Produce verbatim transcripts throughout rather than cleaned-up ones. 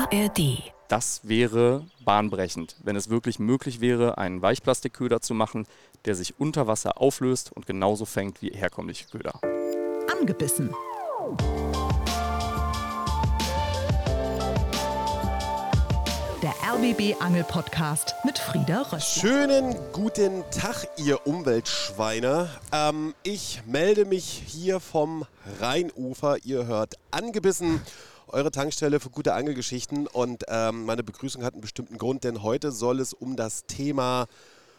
A R D. Das wäre bahnbrechend, wenn es wirklich möglich wäre, einen Weichplastikköder zu machen, der sich unter Wasser auflöst und genauso fängt wie herkömmliche Köder. Angebissen. Der R B B Angel-Podcast mit Frieda Rössler. Schönen guten Tag, ihr Umweltschweine. Ähm, ich melde mich hier vom Rheinufer. Ihr hört Angebissen, eure Tankstelle für gute Angelgeschichten. Und ähm, meine Begrüßung hat einen bestimmten Grund, denn heute soll es um das Thema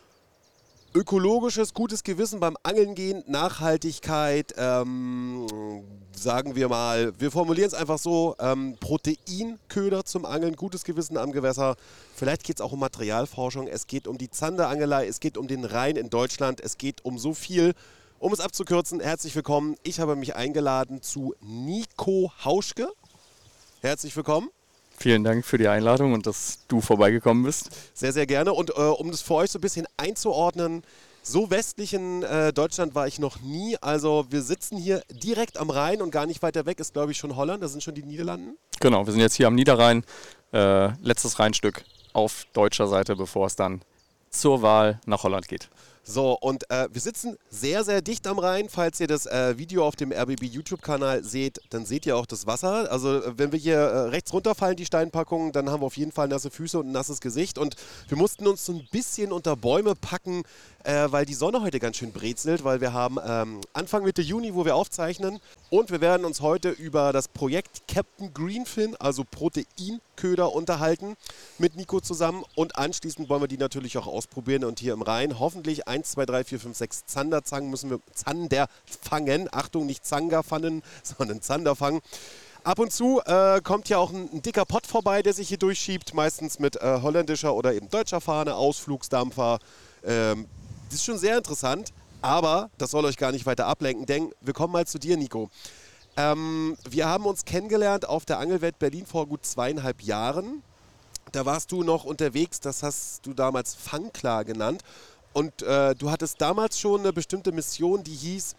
ökologisches, gutes Gewissen beim Angeln gehen, Nachhaltigkeit, ähm, sagen wir mal, wir formulieren es einfach so, ähm, Proteinköder zum Angeln, gutes Gewissen am Gewässer. Vielleicht geht es auch um Materialforschung, es geht um die Zanderangelei, es geht um den Rhein in Deutschland, es geht um so viel. Um es abzukürzen, herzlich willkommen. Ich habe mich eingeladen zu Nico Hauschke. Herzlich willkommen. Vielen Dank für die Einladung und dass du vorbeigekommen bist. Sehr, sehr gerne. Und äh, um das für euch so ein bisschen einzuordnen, so westlich in äh, Deutschland war ich noch nie. Also wir sitzen hier direkt am Rhein und gar nicht weiter weg ist, glaube ich, schon Holland. Das sind schon die Niederlanden. Genau, wir sind jetzt hier am Niederrhein. Äh, letztes Rheinstück auf deutscher Seite, bevor es dann zur Wahl nach Holland geht. So, und äh, wir sitzen sehr, sehr dicht am Rhein. Falls ihr das äh, Video auf dem R B B YouTube-Kanal seht, dann seht ihr auch das Wasser. Also äh, wenn wir hier äh, rechts runterfallen, die Steinpackungen, dann haben wir auf jeden Fall nasse Füße und ein nasses Gesicht. Und wir mussten uns so ein bisschen unter Bäume packen, äh, weil die Sonne heute ganz schön brezelt, weil wir haben ähm, Anfang Mitte Juni, wo wir aufzeichnen. Und wir werden uns heute über das Projekt Captain Greenfin, also Proteinköder, unterhalten mit Nico zusammen. Und anschließend wollen wir die natürlich auch ausprobieren und hier im Rhein hoffentlich eins, zwei, drei, vier, fünf, sechs Zanderzangen müssen wir Zander fangen. Achtung, nicht Zangerpfannen, sondern Zander fangen. Ab und zu äh, kommt ja auch ein, ein dicker Pott vorbei, der sich hier durchschiebt, meistens mit äh, holländischer oder eben deutscher Fahne, Ausflugsdampfer. Ähm, das ist schon sehr interessant, aber das soll euch gar nicht weiter ablenken, denn wir kommen mal zu dir, Nico. Ähm, wir haben uns kennengelernt auf der Angelwelt Berlin vor gut zweieinhalb Jahren. Da warst du noch unterwegs, das hast du damals Fangklar genannt. Und äh, du hattest damals schon eine bestimmte Mission, die hieß,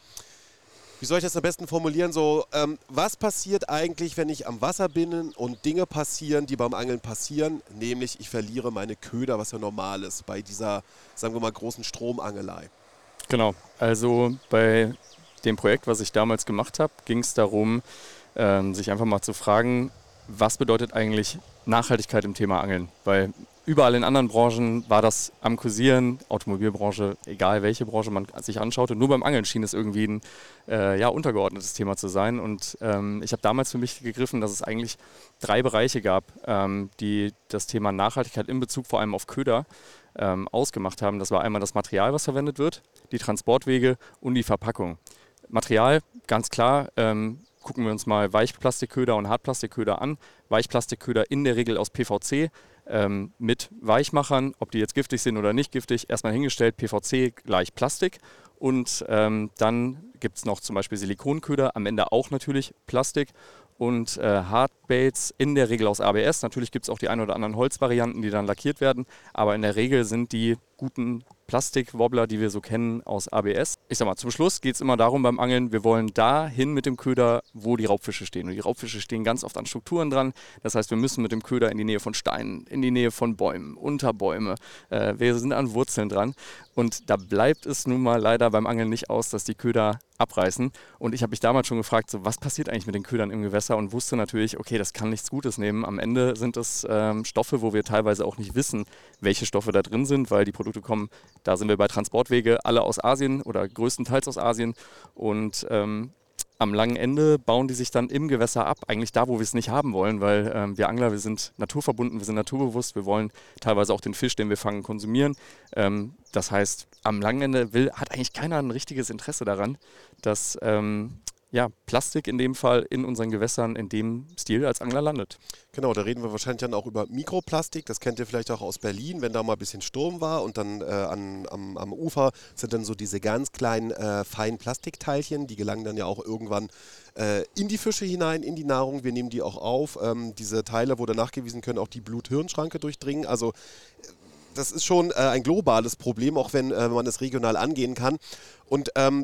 wie soll ich das am besten formulieren, so, ähm, was passiert eigentlich, wenn ich am Wasser bin und Dinge passieren, die beim Angeln passieren, nämlich ich verliere meine Köder, was ja normal ist bei dieser, sagen wir mal, großen Stromangelei. Genau, also bei dem Projekt, was ich damals gemacht habe, ging es darum, ähm, sich einfach mal zu fragen, was bedeutet eigentlich Nachhaltigkeit im Thema Angeln, weil überall in anderen Branchen war das am Kursieren, Automobilbranche, egal welche Branche man sich anschaute. Nur beim Angeln schien es irgendwie ein äh, ja, untergeordnetes Thema zu sein. Und ähm, ich habe damals für mich gegriffen, dass es eigentlich drei Bereiche gab, ähm, die das Thema Nachhaltigkeit in Bezug vor allem auf Köder ähm, ausgemacht haben. Das war einmal das Material, was verwendet wird, die Transportwege und die Verpackung. Material, ganz klar, ähm, gucken wir uns mal Weichplastikköder und Hartplastikköder an. Weichplastikköder in der Regel aus P V C. Ähm, mit Weichmachern, ob die jetzt giftig sind oder nicht giftig, erstmal hingestellt, P V C gleich Plastik und ähm, dann gibt es noch zum Beispiel Silikonköder, am Ende auch natürlich Plastik und äh, Hardbaits in der Regel aus A B S. Natürlich gibt es auch die ein oder anderen Holzvarianten, die dann lackiert werden, aber in der Regel sind die guten Plastikwobbler, die wir so kennen, aus A B S. Ich sag mal, zum Schluss geht es immer darum beim Angeln, wir wollen dahin mit dem Köder, wo die Raubfische stehen. Und die Raubfische stehen ganz oft an Strukturen dran. Das heißt, wir müssen mit dem Köder in die Nähe von Steinen, in die Nähe von Bäumen, unter Bäume. Äh, wir sind an Wurzeln dran. Und da bleibt es nun mal leider beim Angeln nicht aus, dass die Köder abreißen. Und ich habe mich damals schon gefragt, so, was passiert eigentlich mit den Ködern im Gewässer und wusste natürlich, okay, das kann nichts Gutes nehmen. Am Ende sind es ähm, Stoffe, wo wir teilweise auch nicht wissen, welche Stoffe da drin sind, weil die Produkte kommen, da sind wir bei Transportwege, alle aus Asien oder größtenteils aus Asien und ähm, am langen Ende bauen die sich dann im Gewässer ab, eigentlich da, wo wir es nicht haben wollen, weil ähm, wir Angler, wir sind naturverbunden, wir sind naturbewusst, wir wollen teilweise auch den Fisch, den wir fangen, konsumieren. Ähm, das heißt, am langen Ende will, hat eigentlich keiner ein richtiges Interesse daran, dass ähm, ja, Plastik in dem Fall in unseren Gewässern in dem Stil als Angler landet. Genau, da reden wir wahrscheinlich dann auch über Mikroplastik. Das kennt ihr vielleicht auch aus Berlin, wenn da mal ein bisschen Sturm war und dann äh, an, am, am Ufer sind dann so diese ganz kleinen äh, feinen Plastikteilchen, die gelangen dann ja auch irgendwann äh, in die Fische hinein, in die Nahrung. Wir nehmen die auch auf. Ähm, diese Teile, wurde nachgewiesen, können auch die Blut-Hirn-Schranke durchdringen. Also das ist schon äh, ein globales Problem, auch wenn äh, man es regional angehen kann. Und ähm,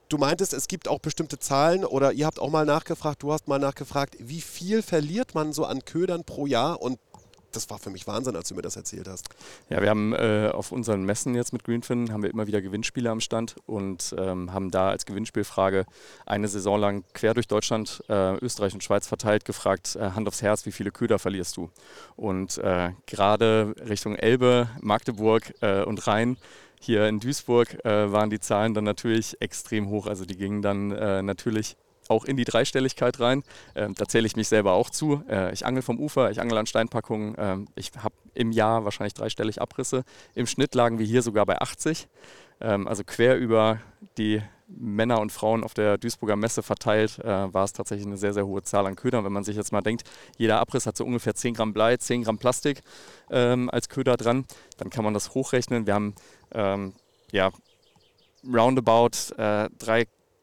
du meintest, es gibt auch bestimmte Zahlen oder ihr habt auch mal nachgefragt, du hast mal nachgefragt, wie viel verliert man so an Ködern pro Jahr? Und das war für mich Wahnsinn, als du mir das erzählt hast. Ja, wir haben äh, auf unseren Messen jetzt mit Greenfin haben wir immer wieder Gewinnspiele am Stand und ähm, haben da als Gewinnspielfrage eine Saison lang quer durch Deutschland, äh, Österreich und Schweiz verteilt gefragt, äh, Hand aufs Herz, wie viele Köder verlierst du? Und äh, gerade Richtung Elbe, Magdeburg äh, und Rhein, hier in Duisburg äh, waren die Zahlen dann natürlich extrem hoch. Also die gingen dann äh, natürlich auch in die Dreistelligkeit rein. Ähm, da zähle ich mich selber auch zu. Äh, ich angel vom Ufer, ich angel an Steinpackungen. Ähm, ich habe im Jahr wahrscheinlich dreistellig Abrisse. Im Schnitt lagen wir hier sogar bei achtzig. Ähm, also quer über die Männer und Frauen auf der Duisburger Messe verteilt, äh, war es tatsächlich eine sehr, sehr hohe Zahl an Ködern. Wenn man sich jetzt mal denkt, jeder Abriss hat so ungefähr zehn Gramm Blei, zehn Gramm Plastik ähm, als Köder dran, dann kann man das hochrechnen. Wir haben ähm, ja, roundabout äh, drei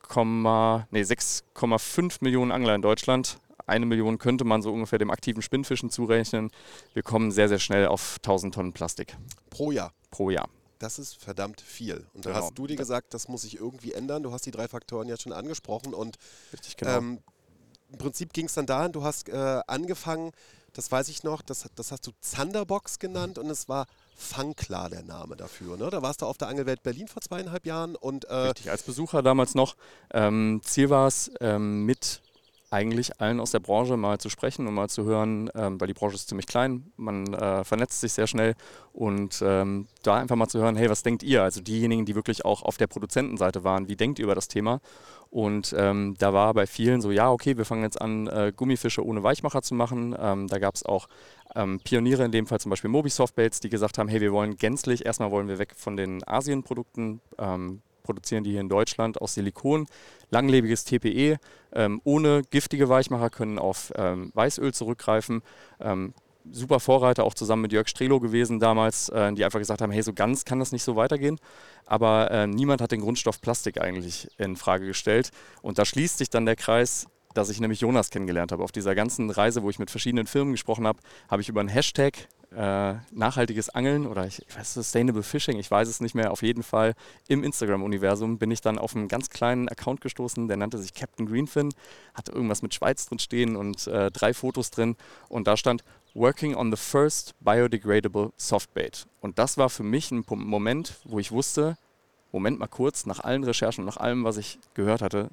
nee, sechs Komma fünf Millionen Angler in Deutschland. Eine Million könnte man so ungefähr dem aktiven Spinnfischen zurechnen. Wir kommen sehr, sehr schnell auf tausend Tonnen Plastik. Pro Jahr? Pro Jahr. Das ist verdammt viel. Und da genau. hast du dir gesagt, das muss sich irgendwie ändern. Du hast die drei Faktoren jetzt schon angesprochen. Und Richtig, genau. ähm, im Prinzip ging es dann dahin, du hast äh, angefangen, das weiß ich noch, das, das hast du Thunderbox genannt und es war Fangklar der Name dafür. Ne? Da warst du auf der Angelwelt Berlin vor zweieinhalb Jahren. Und, äh Richtig, als Besucher damals noch. Ähm, Ziel war es, ähm, mit eigentlich allen aus der Branche mal zu sprechen und mal zu hören, ähm, weil die Branche ist ziemlich klein, man äh, vernetzt sich sehr schnell und ähm, da einfach mal zu hören, hey, was denkt ihr? Also diejenigen, die wirklich auch auf der Produzentenseite waren, wie denkt ihr über das Thema? Und ähm, da war bei vielen so, ja, okay, wir fangen jetzt an, äh, Gummifische ohne Weichmacher zu machen. Ähm, da gab es auch ähm, Pioniere, in dem Fall zum Beispiel Moby Softbaits, die gesagt haben, hey, wir wollen gänzlich, erstmal wollen wir weg von den Asien-Produkten, ähm, produzieren die hier in Deutschland aus Silikon, langlebiges T P E, ähm, ohne giftige Weichmacher, können auf ähm, Weißöl zurückgreifen. Ähm, super Vorreiter, auch zusammen mit Jörg Strelo gewesen damals, äh, die einfach gesagt haben, hey, so ganz kann das nicht so weitergehen. Aber äh, niemand hat den Grundstoff Plastik eigentlich in Frage gestellt. Und da schließt sich dann der Kreis, dass ich nämlich Jonas kennengelernt habe. Auf dieser ganzen Reise, wo ich mit verschiedenen Firmen gesprochen habe, habe ich über einen Hashtag äh, nachhaltiges Angeln oder ich, ich weiß, Sustainable Fishing, ich weiß es nicht mehr, auf jeden Fall im Instagram-Universum bin ich dann auf einen ganz kleinen Account gestoßen, der nannte sich Captain Greenfin, hatte irgendwas mit Schweiz drin stehen und äh, drei Fotos drin und da stand Working on the first biodegradable softbait. Und das war für mich ein Moment, wo ich wusste, Moment mal kurz, nach allen Recherchen, nach allem, was ich gehört hatte,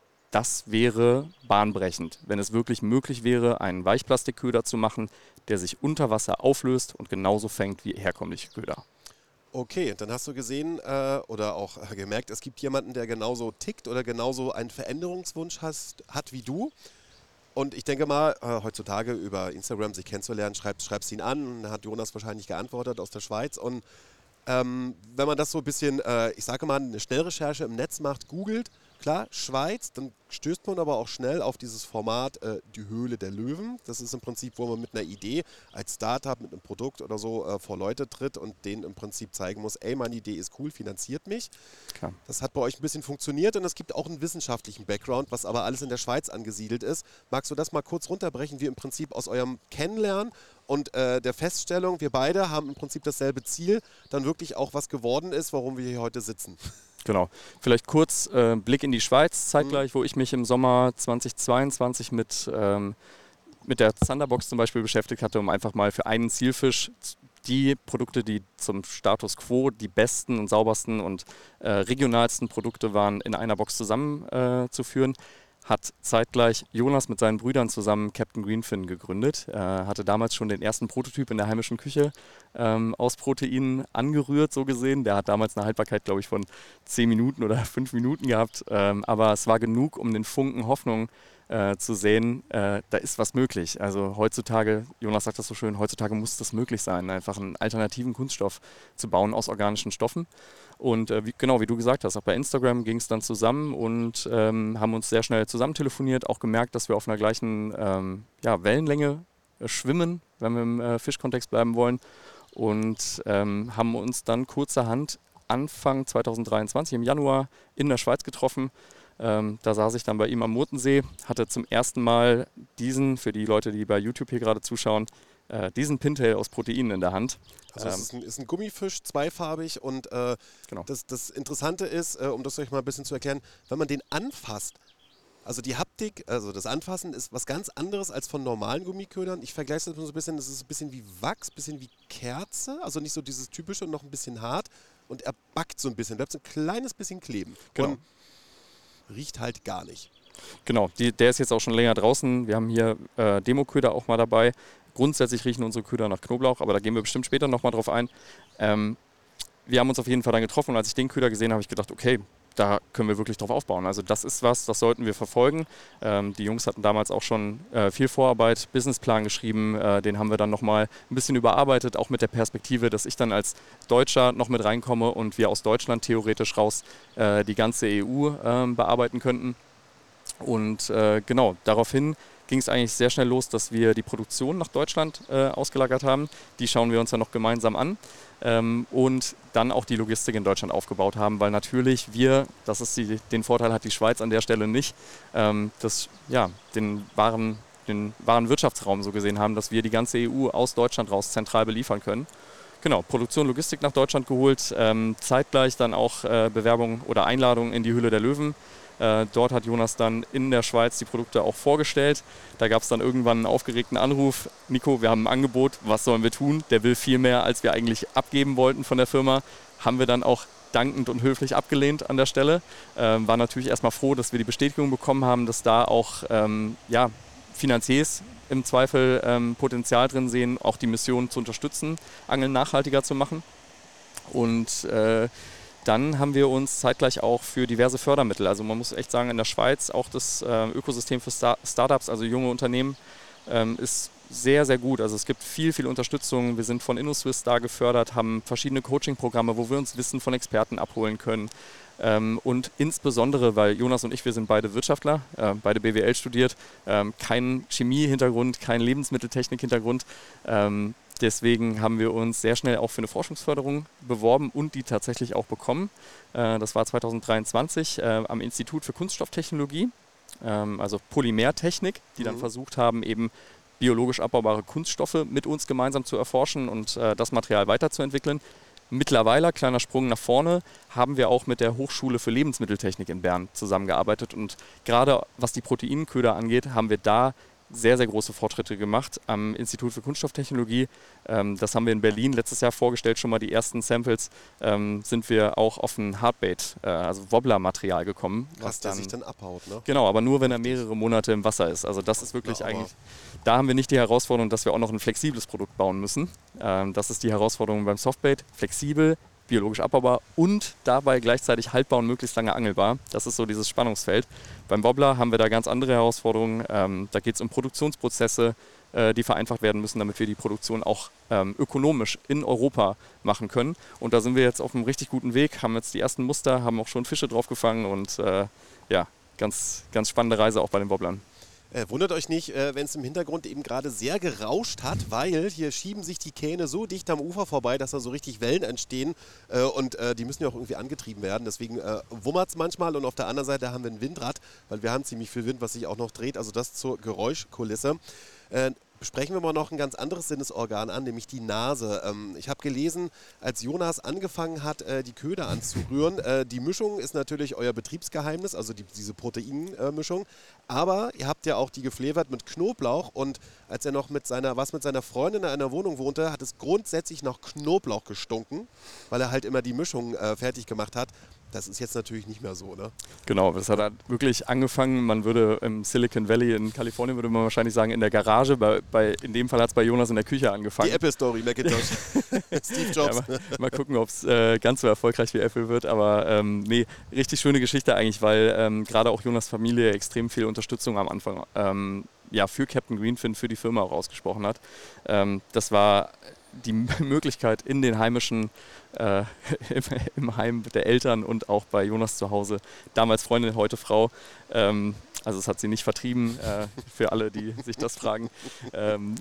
das wäre bahnbrechend, wenn es wirklich möglich wäre, einen Weichplastikköder zu machen, der sich unter Wasser auflöst und genauso fängt wie herkömmliche Köder. Okay, dann hast du gesehen äh, oder auch äh, gemerkt, es gibt jemanden, der genauso tickt oder genauso einen Veränderungswunsch hast, hat wie du. Und ich denke mal, äh, heutzutage über Instagram sich kennenzulernen, schreibst, schreibst ihn an, dann hat Jonas wahrscheinlich geantwortet aus der Schweiz. Und ähm, wenn man das so ein bisschen, äh, ich sage mal, eine Schnellrecherche im Netz macht, googelt, klar, Schweiz, dann stößt man aber auch schnell auf dieses Format äh, Die Höhle der Löwen. Das ist im Prinzip, wo man mit einer Idee als Startup, mit einem Produkt oder so äh, vor Leute tritt und denen im Prinzip zeigen muss, ey, meine Idee ist cool, finanziert mich. Klar. Das hat bei euch ein bisschen funktioniert und es gibt auch einen wissenschaftlichen Background, was aber alles in der Schweiz angesiedelt ist. Magst du das mal kurz runterbrechen, wie im Prinzip aus eurem Kennenlernen und äh, der Feststellung, wir beide haben im Prinzip dasselbe Ziel, dann wirklich auch was geworden ist, warum wir hier heute sitzen? Genau. Vielleicht kurz äh, Blick in die Schweiz, zeitgleich, mhm. wo ich mich im Sommer zweitausendzweiundzwanzig mit, ähm, mit der Thunderbox zum Beispiel beschäftigt hatte, um einfach mal für einen Zielfisch die Produkte, die zum Status Quo die besten und saubersten und äh, regionalsten Produkte waren, in einer Box zusammenzuführen. Äh, hat zeitgleich Jonas mit seinen Brüdern zusammen Captain Greenfin gegründet. Er hatte damals schon den ersten Prototyp in der heimischen Küche ähm, aus Proteinen angerührt, so gesehen. Der hat damals eine Haltbarkeit, glaube ich, von zehn Minuten oder fünf Minuten gehabt. Ähm, aber es war genug, um den Funken Hoffnung äh, zu sehen, äh, da ist was möglich. Also heutzutage, Jonas sagt das so schön, heutzutage muss das möglich sein, einfach einen alternativen Kunststoff zu bauen aus organischen Stoffen. Und äh, wie, genau, wie du gesagt hast, auch bei Instagram ging es dann zusammen und ähm, haben uns sehr schnell zusammen telefoniert, auch gemerkt, dass wir auf einer gleichen ähm, ja, Wellenlänge äh, schwimmen, wenn wir im äh, Fischkontext bleiben wollen. Und ähm, haben uns dann kurzerhand Anfang zweitausenddreiundzwanzig im Januar in der Schweiz getroffen. Ähm, da saß ich dann bei ihm am Murtensee, hatte zum ersten Mal diesen, für die Leute, die bei YouTube hier gerade zuschauen, äh, diesen Pintail aus Proteinen in der Hand. Also es ist ein, ist ein Gummifisch, zweifarbig und äh, genau. das, das Interessante ist, äh, um das euch mal ein bisschen zu erklären, wenn man den anfasst, also die Haptik, also das Anfassen ist was ganz anderes als von normalen Gummiködern. Ich vergleiche das so ein bisschen, das ist ein bisschen wie Wachs, ein bisschen wie Kerze, also nicht so dieses typische und noch ein bisschen hart und er backt so ein bisschen, bleibt so ein kleines bisschen kleben Genau. und riecht halt gar nicht. Genau, die, der ist jetzt auch schon länger draußen. Wir haben hier äh, Demo-Köder auch mal dabei. Grundsätzlich riechen unsere Köder nach Knoblauch, aber da gehen wir bestimmt später nochmal drauf ein. Ähm, wir haben uns auf jeden Fall dann getroffen und als ich den Köder gesehen habe, habe ich gedacht, okay, da können wir wirklich drauf aufbauen. Also das ist was, das sollten wir verfolgen. Ähm, die Jungs hatten damals auch schon äh, viel Vorarbeit, Businessplan geschrieben. Äh, den haben wir dann nochmal ein bisschen überarbeitet, auch mit der Perspektive, dass ich dann als Deutscher noch mit reinkomme und wir aus Deutschland theoretisch raus äh, die ganze E U äh, bearbeiten könnten. Und äh, genau, daraufhin ging es eigentlich sehr schnell los, dass wir die Produktion nach Deutschland äh, ausgelagert haben. Die schauen wir uns ja noch gemeinsam an. Ähm, und dann auch die Logistik in Deutschland aufgebaut haben, weil natürlich wir, das ist die, den Vorteil hat die Schweiz an der Stelle nicht, ähm, das, ja, den wahren, den wahren Wirtschaftsraum so gesehen haben, dass wir die ganze E U aus Deutschland raus zentral beliefern können. Genau, Produktion, Logistik nach Deutschland geholt, ähm, zeitgleich dann auch äh, Bewerbung oder Einladung in die Höhle der Löwen. Äh, dort hat Jonas dann in der Schweiz die Produkte auch vorgestellt. Da gab es dann irgendwann einen aufgeregten Anruf. Nico, wir haben ein Angebot, was sollen wir tun? Der will viel mehr, als wir eigentlich abgeben wollten von der Firma. Haben wir dann auch dankend und höflich abgelehnt an der Stelle. Ähm, war natürlich erstmal froh, dass wir die Bestätigung bekommen haben, dass da auch ähm, ja, Finanziers im Zweifel ähm, Potenzial drin sehen, auch die Mission zu unterstützen, Angeln nachhaltiger zu machen. Und äh, dann haben wir uns zeitgleich auch für diverse Fördermittel, also man muss echt sagen, in der Schweiz auch das äh, Ökosystem für Star- Startups, also junge Unternehmen, ähm, ist sehr, sehr gut. Also es gibt viel, viel Unterstützung. Wir sind von InnoSwiss da gefördert, haben verschiedene Coaching-Programme, wo wir uns Wissen von Experten abholen können. Ähm, und insbesondere, weil Jonas und ich, wir sind beide Wirtschaftler, äh, beide B W L studiert, ähm, kein Chemie-Hintergrund, kein Lebensmitteltechnik-Hintergrund. Ähm, Deswegen haben wir uns sehr schnell auch für eine Forschungsförderung beworben und die tatsächlich auch bekommen. Äh, das war zweitausenddreiundzwanzig äh, am Institut für Kunststofftechnologie, ähm, also Polymertechnik, die mhm. dann versucht haben, eben biologisch abbaubare Kunststoffe mit uns gemeinsam zu erforschen und äh, das Material weiterzuentwickeln. Mittlerweile, kleiner Sprung nach vorne, haben wir auch mit der Hochschule für Lebensmitteltechnik in Bern zusammengearbeitet und gerade was die Proteinköder angeht, haben wir da sehr, sehr große Fortschritte gemacht am Institut für Kunststofftechnologie. Ähm, das haben wir in Berlin letztes Jahr vorgestellt, schon mal die ersten Samples, ähm, sind wir auch auf ein Hardbait, äh, also Wobbler-Material gekommen. Was, was der dann, sich dann abhaut, ne? Genau, aber nur, wenn er mehrere Monate im Wasser ist. Also das ist wirklich ja, eigentlich, da haben wir nicht die Herausforderung, dass wir auch noch ein flexibles Produkt bauen müssen. Ähm, das ist die Herausforderung beim Softbait, flexibel, biologisch abbaubar und dabei gleichzeitig haltbar und möglichst lange angelbar. Das ist so dieses Spannungsfeld. Beim Wobbler haben wir da ganz andere Herausforderungen. Ähm, da geht es um Produktionsprozesse, äh, die vereinfacht werden müssen, damit wir die Produktion auch ähm, ökonomisch in Europa machen können. Und da sind wir jetzt auf einem richtig guten Weg, haben jetzt die ersten Muster, haben auch schon Fische drauf gefangen und äh, ja, ganz, ganz spannende Reise auch bei den Wobblern. Äh, wundert euch nicht, äh, wenn es im Hintergrund eben gerade sehr gerauscht hat, weil hier schieben sich die Kähne so dicht am Ufer vorbei, dass da so richtig Wellen entstehen äh, und äh, die müssen ja auch irgendwie angetrieben werden. Deswegen äh, wummert es manchmal und auf der anderen Seite haben wir ein Windrad, weil wir haben ziemlich viel Wind, was sich auch noch dreht. Also das zur Geräuschkulisse. Äh, Sprechen wir mal noch ein ganz anderes Sinnesorgan an, nämlich die Nase. Ähm, ich habe gelesen, als Jonas angefangen hat, äh, die Köder anzurühren, äh, die Mischung ist natürlich euer Betriebsgeheimnis, also die, diese Proteinmischung, äh, aber ihr habt ja auch die geflavert mit Knoblauch und als er noch mit seiner, was mit seiner Freundin in einer Wohnung wohnte, hat es grundsätzlich nach Knoblauch gestunken, weil er halt immer die Mischung äh, fertig gemacht hat. Das ist jetzt natürlich nicht mehr so, ne? Genau, das hat halt wirklich angefangen, man würde im Silicon Valley in Kalifornien, würde man wahrscheinlich sagen, in der Garage, bei, bei, in dem Fall hat es bei Jonas in der Küche angefangen. Die Apple-Story, Macintosh, Steve Jobs. Ja, mal, mal gucken, ob es äh, ganz so erfolgreich wie Apple wird, aber ähm, nee, richtig schöne Geschichte eigentlich, weil ähm, gerade auch Jonas Familie extrem viel Unterstützung am Anfang ähm, ja, für Captain Greenfin, für die Firma auch ausgesprochen hat. Ähm, das war die Möglichkeit in den heimischen, äh, im, im Heim der Eltern und auch bei Jonas zu Hause, damals Freundin, heute Frau, ähm, also es hat sie nicht vertrieben, äh, für alle, die sich das fragen, ähm,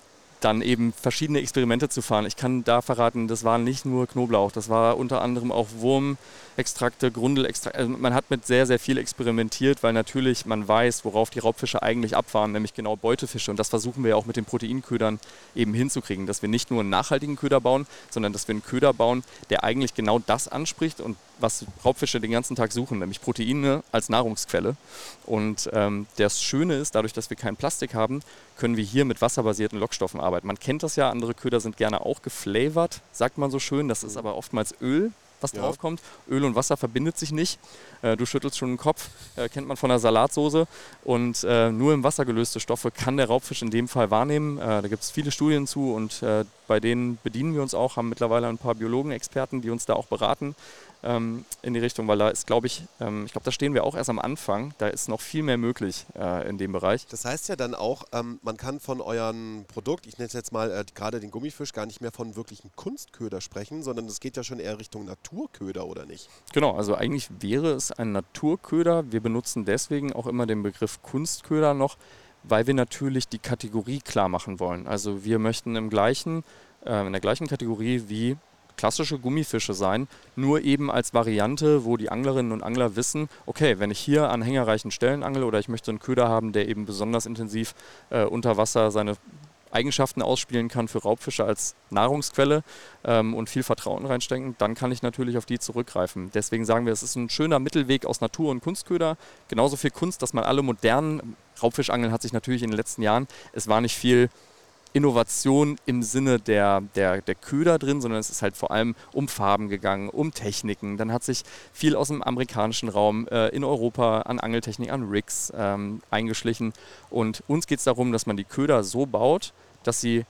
dann eben verschiedene Experimente zu fahren. Ich kann da verraten, das war nicht nur Knoblauch, das war unter anderem auch Wurmextrakte, Grundelextrakte. Also man hat mit sehr, sehr viel experimentiert, weil natürlich man weiß, worauf die Raubfische eigentlich abfahren, nämlich genau Beutefische. Und das versuchen wir ja auch mit den Proteinködern eben hinzukriegen, dass wir nicht nur einen nachhaltigen Köder bauen, sondern dass wir einen Köder bauen, der eigentlich genau das anspricht und was Raubfische den ganzen Tag suchen, nämlich Proteine als Nahrungsquelle. Und ähm, das Schöne ist, dadurch, dass wir kein Plastik haben, können wir hier mit wasserbasierten Lockstoffen arbeiten. Man kennt das ja, andere Köder sind gerne auch geflavored, sagt man so schön. Das ist aber oftmals Öl, was ja. draufkommt. Öl und Wasser verbindet sich nicht. Äh, du schüttelst schon den Kopf, äh, kennt man von der Salatsoße. Und äh, nur im Wasser gelöste Stoffe kann der Raubfisch in dem Fall wahrnehmen. Äh, da gibt es viele Studien zu und äh, bei denen bedienen wir uns auch, haben mittlerweile ein paar Biologen, Experten, die uns da auch beraten ähm, in die Richtung, weil da ist, glaube ich, ähm, ich glaube, da stehen wir auch erst am Anfang. Da ist noch viel mehr möglich äh, in dem Bereich. Das heißt ja dann auch, ähm, man kann von eurem Produkt, ich nenne es jetzt mal äh, gerade den Gummifisch, gar nicht mehr von wirklichen Kunstköder sprechen, sondern es geht ja schon eher Richtung Naturköder, oder nicht? Genau, also eigentlich wäre es ein Naturköder. Wir benutzen deswegen auch immer den Begriff Kunstköder noch, weil wir natürlich die Kategorie klar machen wollen. Also wir möchten im gleichen, äh, in der gleichen Kategorie wie klassische Gummifische sein, nur eben als Variante, wo die Anglerinnen und Angler wissen, okay, wenn ich hier an hängerreichen Stellen angle oder ich möchte einen Köder haben, der eben besonders intensiv äh, unter Wasser seine Eigenschaften ausspielen kann für Raubfische als Nahrungsquelle ähm, und viel Vertrauen reinstecken, dann kann ich natürlich auf die zurückgreifen. Deswegen sagen wir, es ist ein schöner Mittelweg aus Natur- und Kunstköder. Genauso viel Kunst, dass man alle modernen Raubfischangeln hat sich natürlich in den letzten Jahren, es war nicht viel Innovation im Sinne der, der, der Köder drin, sondern es ist halt vor allem um Farben gegangen, um Techniken. Dann hat sich viel aus dem amerikanischen Raum äh, in Europa an Angeltechnik, an Rigs ähm, eingeschlichen. Und uns geht es darum, dass man die Köder so baut, dass sie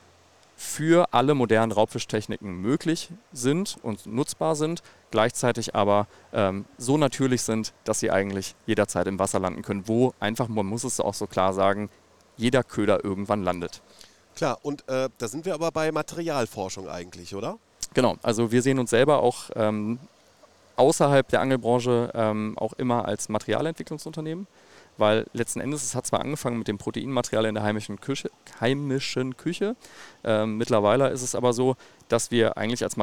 für alle modernen Raubfischtechniken möglich sind und nutzbar sind, gleichzeitig aber ähm, so natürlich sind, dass sie eigentlich jederzeit im Wasser landen können, wo einfach, man muss es auch so klar sagen, jeder Köder irgendwann landet. Klar, und äh, da sind wir aber bei Materialforschung eigentlich, oder? Genau, also wir sehen uns selber auch ähm, außerhalb der Angelbranche ähm, auch immer als Materialentwicklungsunternehmen, weil letzten Endes, es hat zwar angefangen mit dem Proteinmaterial in der heimischen Küche, heimischen Küche. Ähm, mittlerweile ist es aber so, dass wir eigentlich als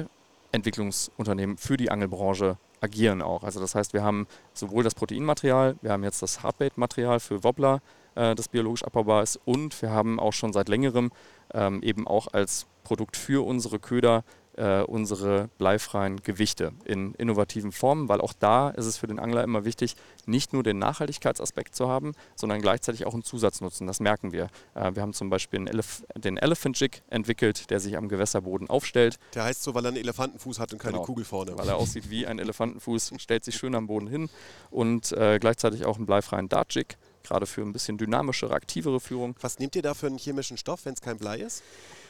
Materialentwicklungsunternehmen für die Angelbranche agieren auch. Also das heißt, wir haben sowohl das Proteinmaterial, wir haben jetzt das Hardbait-Material für Wobbler, das biologisch abbaubar ist, und wir haben auch schon seit längerem ähm, eben auch als Produkt für unsere Köder äh, unsere bleifreien Gewichte in innovativen Formen, weil auch da ist es für den Angler immer wichtig, nicht nur den Nachhaltigkeitsaspekt zu haben, sondern gleichzeitig auch einen Zusatznutzen. Das merken wir. Äh, wir haben zum Beispiel einen Elef- den Elephant Jig entwickelt, der sich am Gewässerboden aufstellt. Der heißt so, weil er einen Elefantenfuß hat und keine genau, Kugel vorne. Weil er aussieht wie ein Elefantenfuß, stellt sich schön am Boden hin, und äh, gleichzeitig auch einen bleifreien Dart Jig, gerade für ein bisschen dynamischere, aktivere Führung. Was nehmt ihr da für einen chemischen Stoff, wenn es kein Blei ist?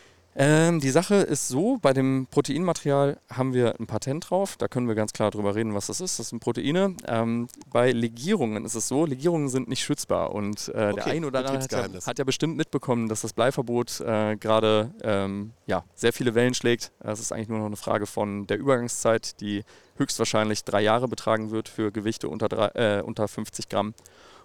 Ähm, die Sache ist so, bei dem Proteinmaterial haben wir ein Patent drauf, da können wir ganz klar drüber reden, was das ist. Das sind Proteine. Ähm, bei Legierungen ist es so, Legierungen sind nicht schützbar, und äh, okay, der ein oder andere hat ja, hat ja bestimmt mitbekommen, dass das Bleiverbot äh, gerade ähm, ja, sehr viele Wellen schlägt. Es ist eigentlich nur noch eine Frage von der Übergangszeit, die höchstwahrscheinlich drei Jahre betragen wird für Gewichte unter, drei, äh, unter fünfzig Gramm.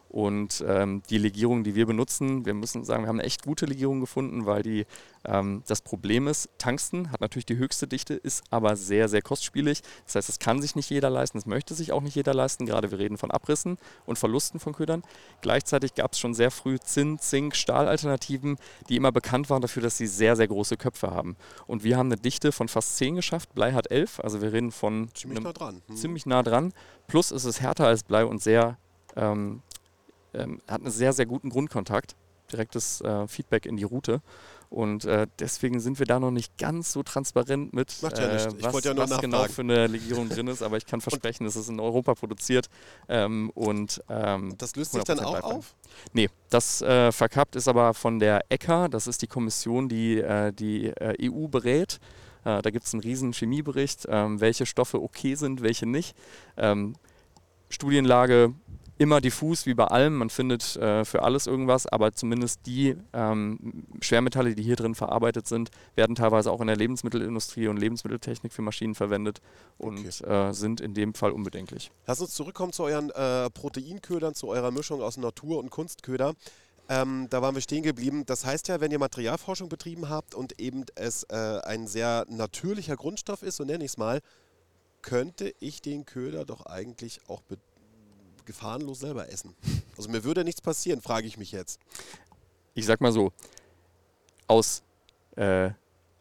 Und ähm, die Legierung, die wir benutzen, wir müssen sagen, wir haben eine echt gute Legierung gefunden, weil die, ähm, das Problem ist, Tungsten hat natürlich die höchste Dichte, ist aber sehr, sehr kostspielig. Das heißt, das kann sich nicht jeder leisten, das möchte sich auch nicht jeder leisten. Gerade wir reden von Abrissen und Verlusten von Ködern. Gleichzeitig gab es schon sehr früh Zinn-, Zink-, Stahl-Alternativen, die immer bekannt waren dafür, dass sie sehr, sehr große Köpfe haben. Und wir haben eine Dichte von fast zehn geschafft, Blei hat elf, also wir reden von ziemlich nah dran. Hm. Ziemlich nah dran. Plus ist es härter als Blei und sehr... Ähm, Ähm, hat einen sehr, sehr guten Grundkontakt, direktes äh, Feedback in die Route, und äh, deswegen sind wir da noch nicht ganz so transparent mit, Macht ja äh, nicht. Ich was, wollte ja nur was nachfragen. genau für eine Legierung drin ist, aber ich kann versprechen, es ist in Europa produziert ähm, und ähm, das löst sich dann auch bleifrei. auf? Nee, das äh, verkappt ist aber von der E C A, das ist die Kommission, die äh, die äh, E U berät. Äh, da gibt es einen riesen Chemiebericht, ähm, welche Stoffe okay sind, welche nicht. Ähm, Studienlage immer diffus wie bei allem, man findet äh, für alles irgendwas, aber zumindest die ähm, Schwermetalle, die hier drin verarbeitet sind, werden teilweise auch in der Lebensmittelindustrie und Lebensmitteltechnik für Maschinen verwendet und okay. äh, sind in dem Fall unbedenklich. Lass uns zurückkommen zu euren äh, Proteinködern, zu eurer Mischung aus Natur- und Kunstköder. Ähm, da waren wir stehen geblieben. Das heißt ja, wenn ihr Materialforschung betrieben habt und eben es äh, ein sehr natürlicher Grundstoff ist, so nenne ich es mal, könnte ich den Köder doch eigentlich auch be- gefahrenlos selber essen. Also mir würde nichts passieren, frage ich mich jetzt. Ich sag mal so, aus äh,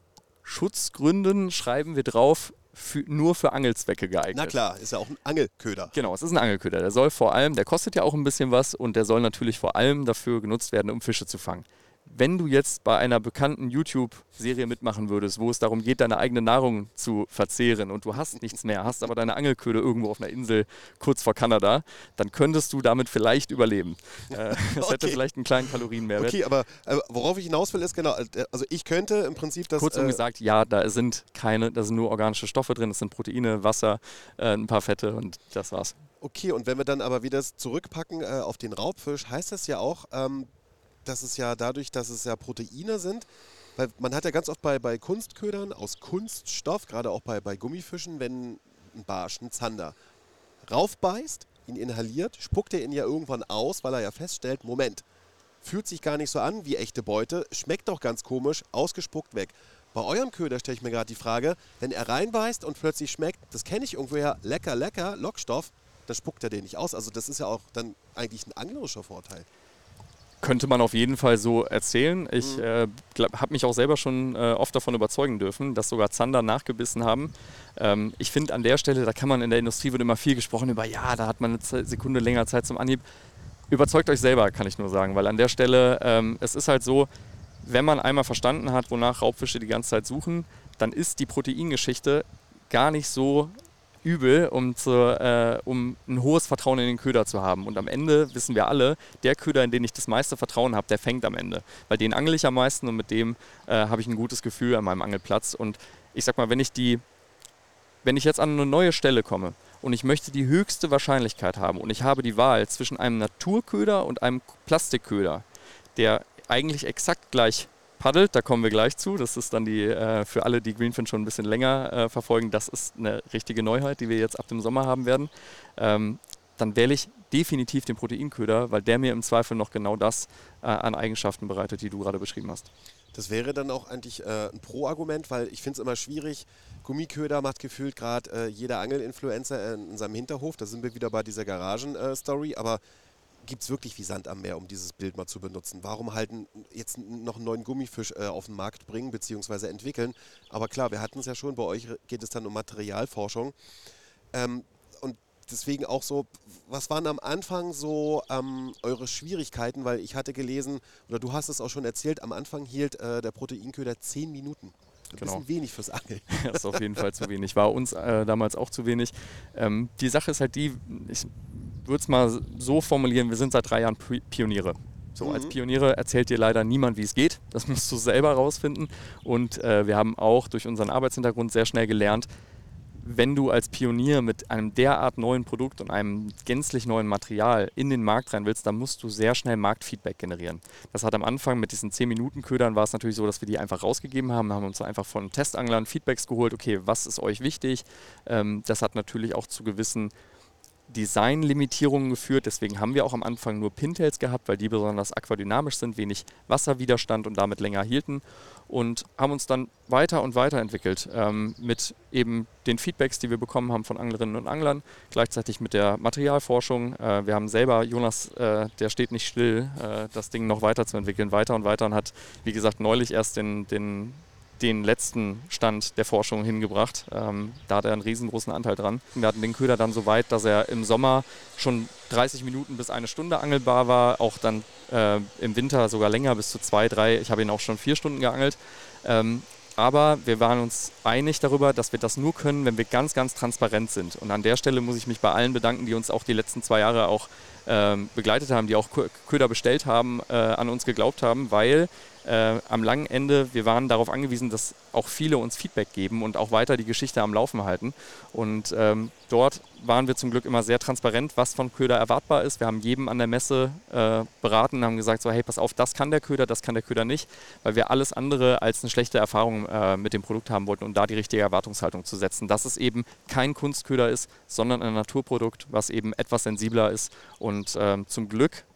Schutzgründen schreiben wir drauf, für, nur für Angelzwecke geeignet. Na klar, ist ja auch ein Angelköder. Genau, es ist ein Angelköder. Der soll vor allem, der kostet ja auch ein bisschen was und der soll natürlich vor allem dafür genutzt werden, um Fische zu fangen. Wenn du jetzt bei einer bekannten YouTube-Serie mitmachen würdest, wo es darum geht, deine eigene Nahrung zu verzehren und du hast nichts mehr, hast aber deine Angelköder irgendwo auf einer Insel kurz vor Kanada, dann könntest du damit vielleicht überleben. Äh, das Okay. hätte vielleicht einen kleinen Kalorienmehrwert. Okay, aber äh, worauf ich hinaus will, ist genau, äh, also ich könnte im Prinzip das... Kurzum äh, gesagt, ja, da sind keine, da sind nur organische Stoffe drin, es sind Proteine, Wasser, äh, ein paar Fette und das war's. Okay, und wenn wir dann aber wieder das zurückpacken äh, auf den Raubfisch, heißt das ja auch, ähm, dass es ja dadurch, dass es ja Proteine sind, weil man hat ja ganz oft bei, bei Kunstködern aus Kunststoff, gerade auch bei, bei Gummifischen, wenn ein Barsch, ein Zander raufbeißt, ihn inhaliert, spuckt er ihn ja irgendwann aus, weil er ja feststellt, Moment, fühlt sich gar nicht so an wie echte Beute, schmeckt doch ganz komisch, ausgespuckt weg. Bei eurem Köder stelle ich mir gerade die Frage, wenn er reinbeißt und plötzlich schmeckt, das kenne ich irgendwoher, lecker, lecker, Lockstoff, dann spuckt er den nicht aus. Also das ist ja auch dann eigentlich ein anglerischer Vorteil. Könnte man auf jeden Fall so erzählen. Ich Mhm. äh, habe mich auch selber schon äh, oft davon überzeugen dürfen, dass sogar Zander nachgebissen haben. Ähm, ich finde an der Stelle, da kann man in der Industrie wird immer viel gesprochen über, ja, da hat man eine Ze- Sekunde länger Zeit zum Anhieb. Überzeugt euch selber, kann ich nur sagen, weil an der Stelle, ähm, es ist halt so, wenn man einmal verstanden hat, wonach Raubfische die ganze Zeit suchen, dann ist die Proteingeschichte gar nicht so übel, um, zu, äh, um ein hohes Vertrauen in den Köder zu haben. Und am Ende wissen wir alle, der Köder, in den ich das meiste Vertrauen habe, der fängt am Ende. Weil den angel ich am meisten und mit dem äh, habe ich ein gutes Gefühl an meinem Angelplatz. Und ich sag mal, wenn ich die, wenn ich jetzt an eine neue Stelle komme und ich möchte die höchste Wahrscheinlichkeit haben und ich habe die Wahl zwischen einem Naturköder und einem Plastikköder, der eigentlich exakt gleich paddelt, da kommen wir gleich zu. Das ist dann die, äh, für alle, die Greenfin schon ein bisschen länger äh, verfolgen, das ist eine richtige Neuheit, die wir jetzt ab dem Sommer haben werden. Ähm, dann wähle ich definitiv den Proteinköder, weil der mir im Zweifel noch genau das äh, an Eigenschaften bereitet, die du gerade beschrieben hast. Das wäre dann auch eigentlich äh, ein Pro-Argument, weil ich finde es immer schwierig, Gummiköder macht gefühlt gerade äh, jeder Angelinfluencer in, in seinem Hinterhof, da sind wir wieder bei dieser Garagen-Story, aber gibt es wirklich wie Sand am Meer, um dieses Bild mal zu benutzen? Warum halten jetzt noch einen neuen Gummifisch äh, auf den Markt bringen bzw. entwickeln? Aber klar, wir hatten es ja schon, bei euch geht es dann um Materialforschung. Ähm, und deswegen auch so, was waren am Anfang so ähm, eure Schwierigkeiten? Weil ich hatte gelesen, oder du hast es auch schon erzählt, am Anfang hielt äh, der Proteinköder zehn Minuten. Ein Genau. bisschen wenig fürs Angeln. Das ist auf jeden Fall zu wenig. War uns äh, damals auch zu wenig. Ähm, die Sache ist halt die, ich würde es mal so formulieren, wir sind seit drei Jahren P- Pioniere. So, Mhm. als Pioniere erzählt dir leider niemand, wie es geht. Das musst du selber rausfinden. Und äh, wir haben auch durch unseren Arbeitshintergrund sehr schnell gelernt, wenn du als Pionier mit einem derart neuen Produkt und einem gänzlich neuen Material in den Markt rein willst, dann musst du sehr schnell Marktfeedback generieren. Das hat am Anfang mit diesen zehn Minuten Ködern war es natürlich so, dass wir die einfach rausgegeben haben, haben uns einfach von Testanglern Feedbacks geholt, okay, was ist euch wichtig? Ähm, das hat natürlich auch zu gewissen Designlimitierungen geführt, deswegen haben wir auch am Anfang nur Pintails gehabt, weil die besonders aquadynamisch sind, wenig Wasserwiderstand und damit länger hielten und haben uns dann weiter und weiter entwickelt ähm, mit eben den Feedbacks, die wir bekommen haben von Anglerinnen und Anglern, gleichzeitig mit der Materialforschung. Äh, wir haben selber, Jonas, äh, der steht nicht still, äh, das Ding noch weiter zu entwickeln, weiter und weiter und hat, wie gesagt, neulich erst den, den den letzten Stand der Forschung hingebracht. Ähm, da hat er einen riesengroßen Anteil dran. Wir hatten den Köder dann so weit, dass er im Sommer schon dreißig Minuten bis eine Stunde angelbar war, auch dann äh, im Winter sogar länger, bis zu zwei, drei. Ich habe ihn auch schon vier Stunden geangelt. Ähm, aber wir waren uns einig darüber, dass wir das nur können, wenn wir ganz, ganz transparent sind. Und an der Stelle muss ich mich bei allen bedanken, die uns auch die letzten zwei Jahre auch ähm, begleitet haben, die auch Köder bestellt haben, äh, an uns geglaubt haben, weil Äh, am langen Ende, wir waren darauf angewiesen, dass auch viele uns Feedback geben und auch weiter die Geschichte am Laufen halten. Und ähm, dort waren wir zum Glück immer sehr transparent, was von Köder erwartbar ist. Wir haben jedem an der Messe äh, beraten, haben gesagt, so hey, pass auf, das kann der Köder, das kann der Köder nicht, weil wir alles andere als eine schlechte Erfahrung äh, mit dem Produkt haben wollten und da die richtige Erwartungshaltung zu setzen, dass es eben kein Kunstköder ist, sondern ein Naturprodukt, was eben etwas sensibler ist und ähm, zum Glück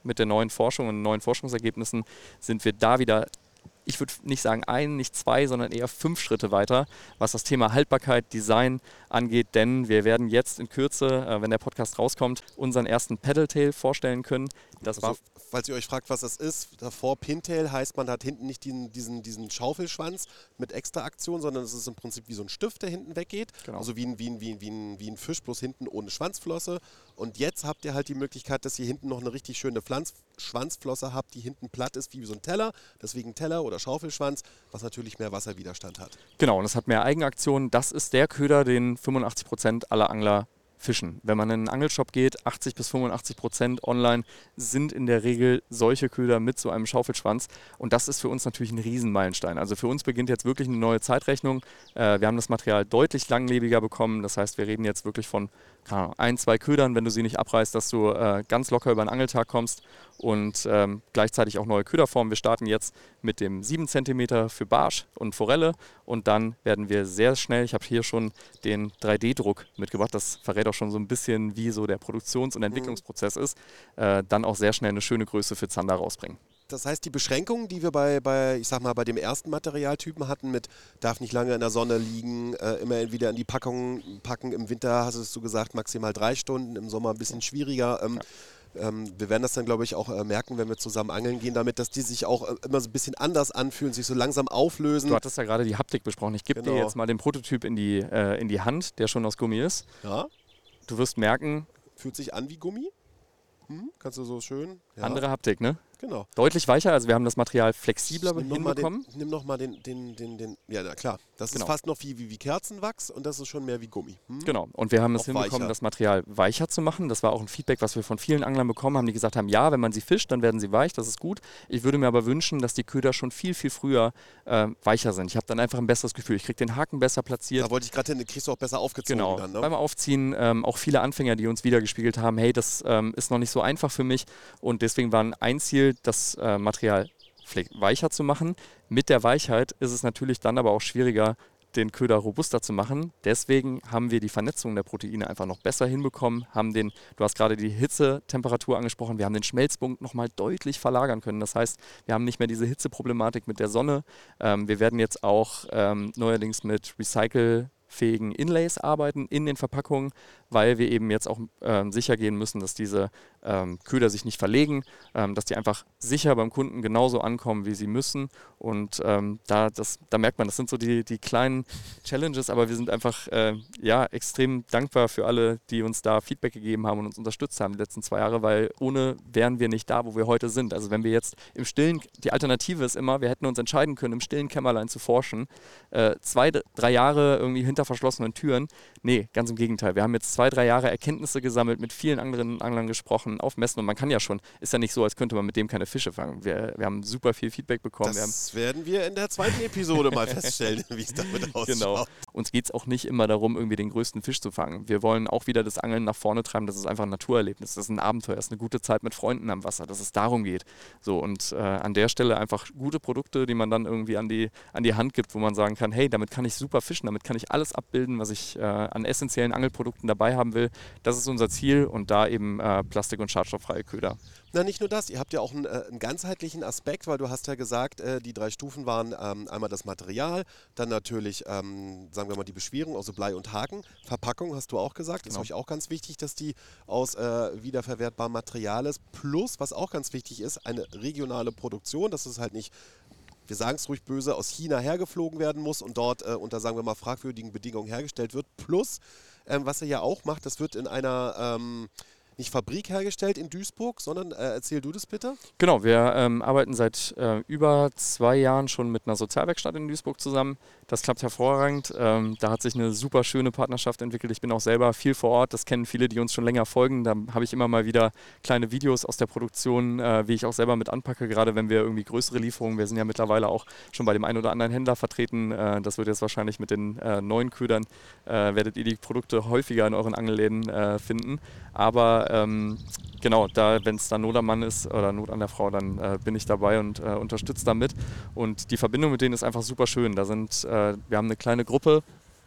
mit der neuen Forschung und neuen Forschungsergebnissen sind wir da wieder, ich würde nicht sagen ein, nicht zwei, sondern eher fünf Schritte weiter, was das Thema Haltbarkeit, Design angeht. Denn wir werden jetzt in Kürze, äh, wenn der Podcast rauskommt, unseren ersten Pedaltail vorstellen können. Das Also, war falls ihr euch fragt, was das ist, davor Pintail heißt, man hat hinten nicht diesen, diesen, diesen Schaufelschwanz mit extra Aktion, sondern es ist im Prinzip wie so ein Stift, der hinten weggeht. Genau. Also wie ein, wie, ein, wie, ein, wie, ein, wie ein Fisch, bloß hinten ohne Schwanzflosse. Und jetzt habt ihr halt die Möglichkeit, dass ihr hinten noch eine richtig schöne Pflanz Schwanzflosse habt, die hinten platt ist wie so ein Teller. Deswegen Teller oder Schaufelschwanz, was natürlich mehr Wasserwiderstand hat. Genau, und es hat mehr Eigenaktion. Das ist der Köder, den fünfundachtzig Prozent aller Angler fischen. Wenn man in einen Angelshop geht, achtzig bis fünfundachtzig Prozent online sind in der Regel solche Köder mit so einem Schaufelschwanz. Und das ist für uns natürlich ein Riesenmeilenstein. Also für uns beginnt jetzt wirklich eine neue Zeitrechnung. Äh, wir haben das Material deutlich langlebiger bekommen. Das heißt, wir reden jetzt wirklich von keine Ahnung, ein, zwei Ködern, wenn du sie nicht abreißt, dass du äh, ganz locker über einen Angeltag kommst und ähm, gleichzeitig auch neue Köderformen. Wir starten jetzt mit dem sieben Zentimeter für Barsch und Forelle und dann werden wir sehr schnell, ich habe hier schon den drei D Druck mitgebracht, das verrät auch schon so ein bisschen, wie so der Produktions- und Entwicklungsprozess ist, äh, dann auch sehr schnell eine schöne Größe für Zander rausbringen. Das heißt, die Beschränkungen, die wir bei, bei, ich sag mal, bei dem ersten Materialtypen hatten, mit darf nicht lange in der Sonne liegen, äh, immer wieder in die Packung packen, im Winter hast du gesagt, maximal drei Stunden, im Sommer ein bisschen schwieriger. Ähm, ja. ähm, wir werden das dann, glaube ich, auch äh, merken, wenn wir zusammen angeln gehen, damit, dass die sich auch äh, immer so ein bisschen anders anfühlen, sich so langsam auflösen. Du hattest ja gerade die Haptik besprochen. Ich gebe genau. dir jetzt mal den Prototyp in die, äh, in die Hand, der schon aus Gummi ist. Ja. Du wirst merken... Fühlt sich an wie Gummi. Hm? Kannst du so schön... Ja. Andere Haptik, ne? Genau. Deutlich weicher, also wir haben das Material flexibler nimm hinbekommen. Den, nimm noch mal den, den, den, den, ja na klar, das genau. ist fast noch wie, wie, wie Kerzenwachs und das ist schon mehr wie Gummi. Hm? Genau, und wir haben es hinbekommen, weicher. das Material weicher zu machen. Das war auch ein Feedback, was wir von vielen Anglern bekommen haben, die gesagt haben, ja, wenn man sie fischt, dann werden sie weich, das ist gut. Ich würde mir aber wünschen, dass die Köder schon viel, viel früher äh, weicher sind. Ich habe dann einfach ein besseres Gefühl, ich kriege den Haken besser platziert. Da wollte ich gerade hin, kriegst du auch besser aufgezogen genau. dann, ne? Beim Aufziehen ähm, auch viele Anfänger, die uns wiedergespiegelt haben, hey, das ähm, ist noch nicht so einfach für mich und deswegen war ein Ziel, das äh, Material weicher zu machen. Mit der Weichheit ist es natürlich dann aber auch schwieriger, den Köder robuster zu machen. Deswegen haben wir die Vernetzung der Proteine einfach noch besser hinbekommen, haben den, du hast gerade die Hitzetemperatur angesprochen, wir haben den Schmelzpunkt nochmal deutlich verlagern können. Das heißt, wir haben nicht mehr diese Hitzeproblematik mit der Sonne. Ähm, wir werden jetzt auch ähm, neuerdings mit Recycle fähigen Inlays arbeiten in den Verpackungen, weil wir eben jetzt auch ähm, sicher gehen müssen, dass diese ähm, Köder sich nicht verlegen, ähm, dass die einfach sicher beim Kunden genauso ankommen, wie sie müssen. Und ähm, da, das, da merkt man, das sind so die, die kleinen Challenges, aber wir sind einfach äh, ja, extrem dankbar für alle, die uns da Feedback gegeben haben und uns unterstützt haben die letzten zwei Jahre, weil ohne wären wir nicht da, wo wir heute sind. Also wenn wir jetzt im Stillen, die Alternative ist immer, wir hätten uns entscheiden können, im stillen Kämmerlein zu forschen, äh, zwei, drei Jahre irgendwie hinter verschlossenen Türen. Nee, ganz im Gegenteil. Wir haben jetzt zwei, drei Jahre Erkenntnisse gesammelt, mit vielen anderen Anglern gesprochen, auf Messen und man kann ja schon, ist ja nicht so, als könnte man mit dem keine Fische fangen. Wir, wir haben super viel Feedback bekommen. Das wir haben werden wir in der zweiten Episode mal feststellen, wie es damit ausschaut. Genau. Uns geht es auch nicht immer darum, irgendwie den größten Fisch zu fangen. Wir wollen auch wieder das Angeln nach vorne treiben. Das ist einfach ein Naturerlebnis. Das ist ein Abenteuer. Das ist eine gute Zeit mit Freunden am Wasser, dass es darum geht. So, und äh, an der Stelle einfach gute Produkte, die man dann irgendwie an die, an die Hand gibt, wo man sagen kann, hey, damit kann ich super fischen, damit kann ich alles abbilden, was ich äh, an essentiellen Angelprodukten dabei haben will. Das ist unser Ziel und da eben äh, Plastik- und schadstofffreie Köder. Na, nicht nur das, ihr habt ja auch einen, äh, einen ganzheitlichen Aspekt, weil du hast ja gesagt, äh, die drei Stufen waren ähm, einmal das Material, dann natürlich, ähm, sagen wir mal, die Beschwerung, also Blei und Haken. Verpackung hast du auch gesagt, genau. Ist euch auch ganz wichtig, dass die aus äh, wiederverwertbarem Material ist. Plus, was auch ganz wichtig ist, eine regionale Produktion, dass es halt nicht, wir sagen es ruhig böse, aus China hergeflogen werden muss und dort äh, unter, sagen wir mal, fragwürdigen Bedingungen hergestellt wird. Plus, ähm, was ihr ja auch macht, das wird in einer... Ähm, nicht Fabrik hergestellt in Duisburg, sondern, äh, erzähl du das bitte. Genau, wir ähm, arbeiten seit äh, über zwei Jahren schon mit einer Sozialwerkstatt in Duisburg zusammen. Das klappt hervorragend. Ähm, da hat sich eine super schöne Partnerschaft entwickelt. Ich bin auch selber viel vor Ort. Das kennen viele, die uns schon länger folgen. Da habe ich immer mal wieder kleine Videos aus der Produktion, äh, wie ich auch selber mit anpacke, gerade wenn wir irgendwie größere Lieferungen, wir sind ja mittlerweile auch schon bei dem einen oder anderen Händler vertreten. Äh, das wird jetzt wahrscheinlich mit den äh, neuen Ködern, äh, werdet ihr die Produkte häufiger in euren Angelläden äh, finden. Aber ähm, genau, da, wenn es dann Not am Mann ist oder Not an der Frau, dann äh, bin ich dabei und äh, unterstütze damit. Und die Verbindung mit denen ist einfach super schön. Da sind, äh, wir haben eine kleine Gruppe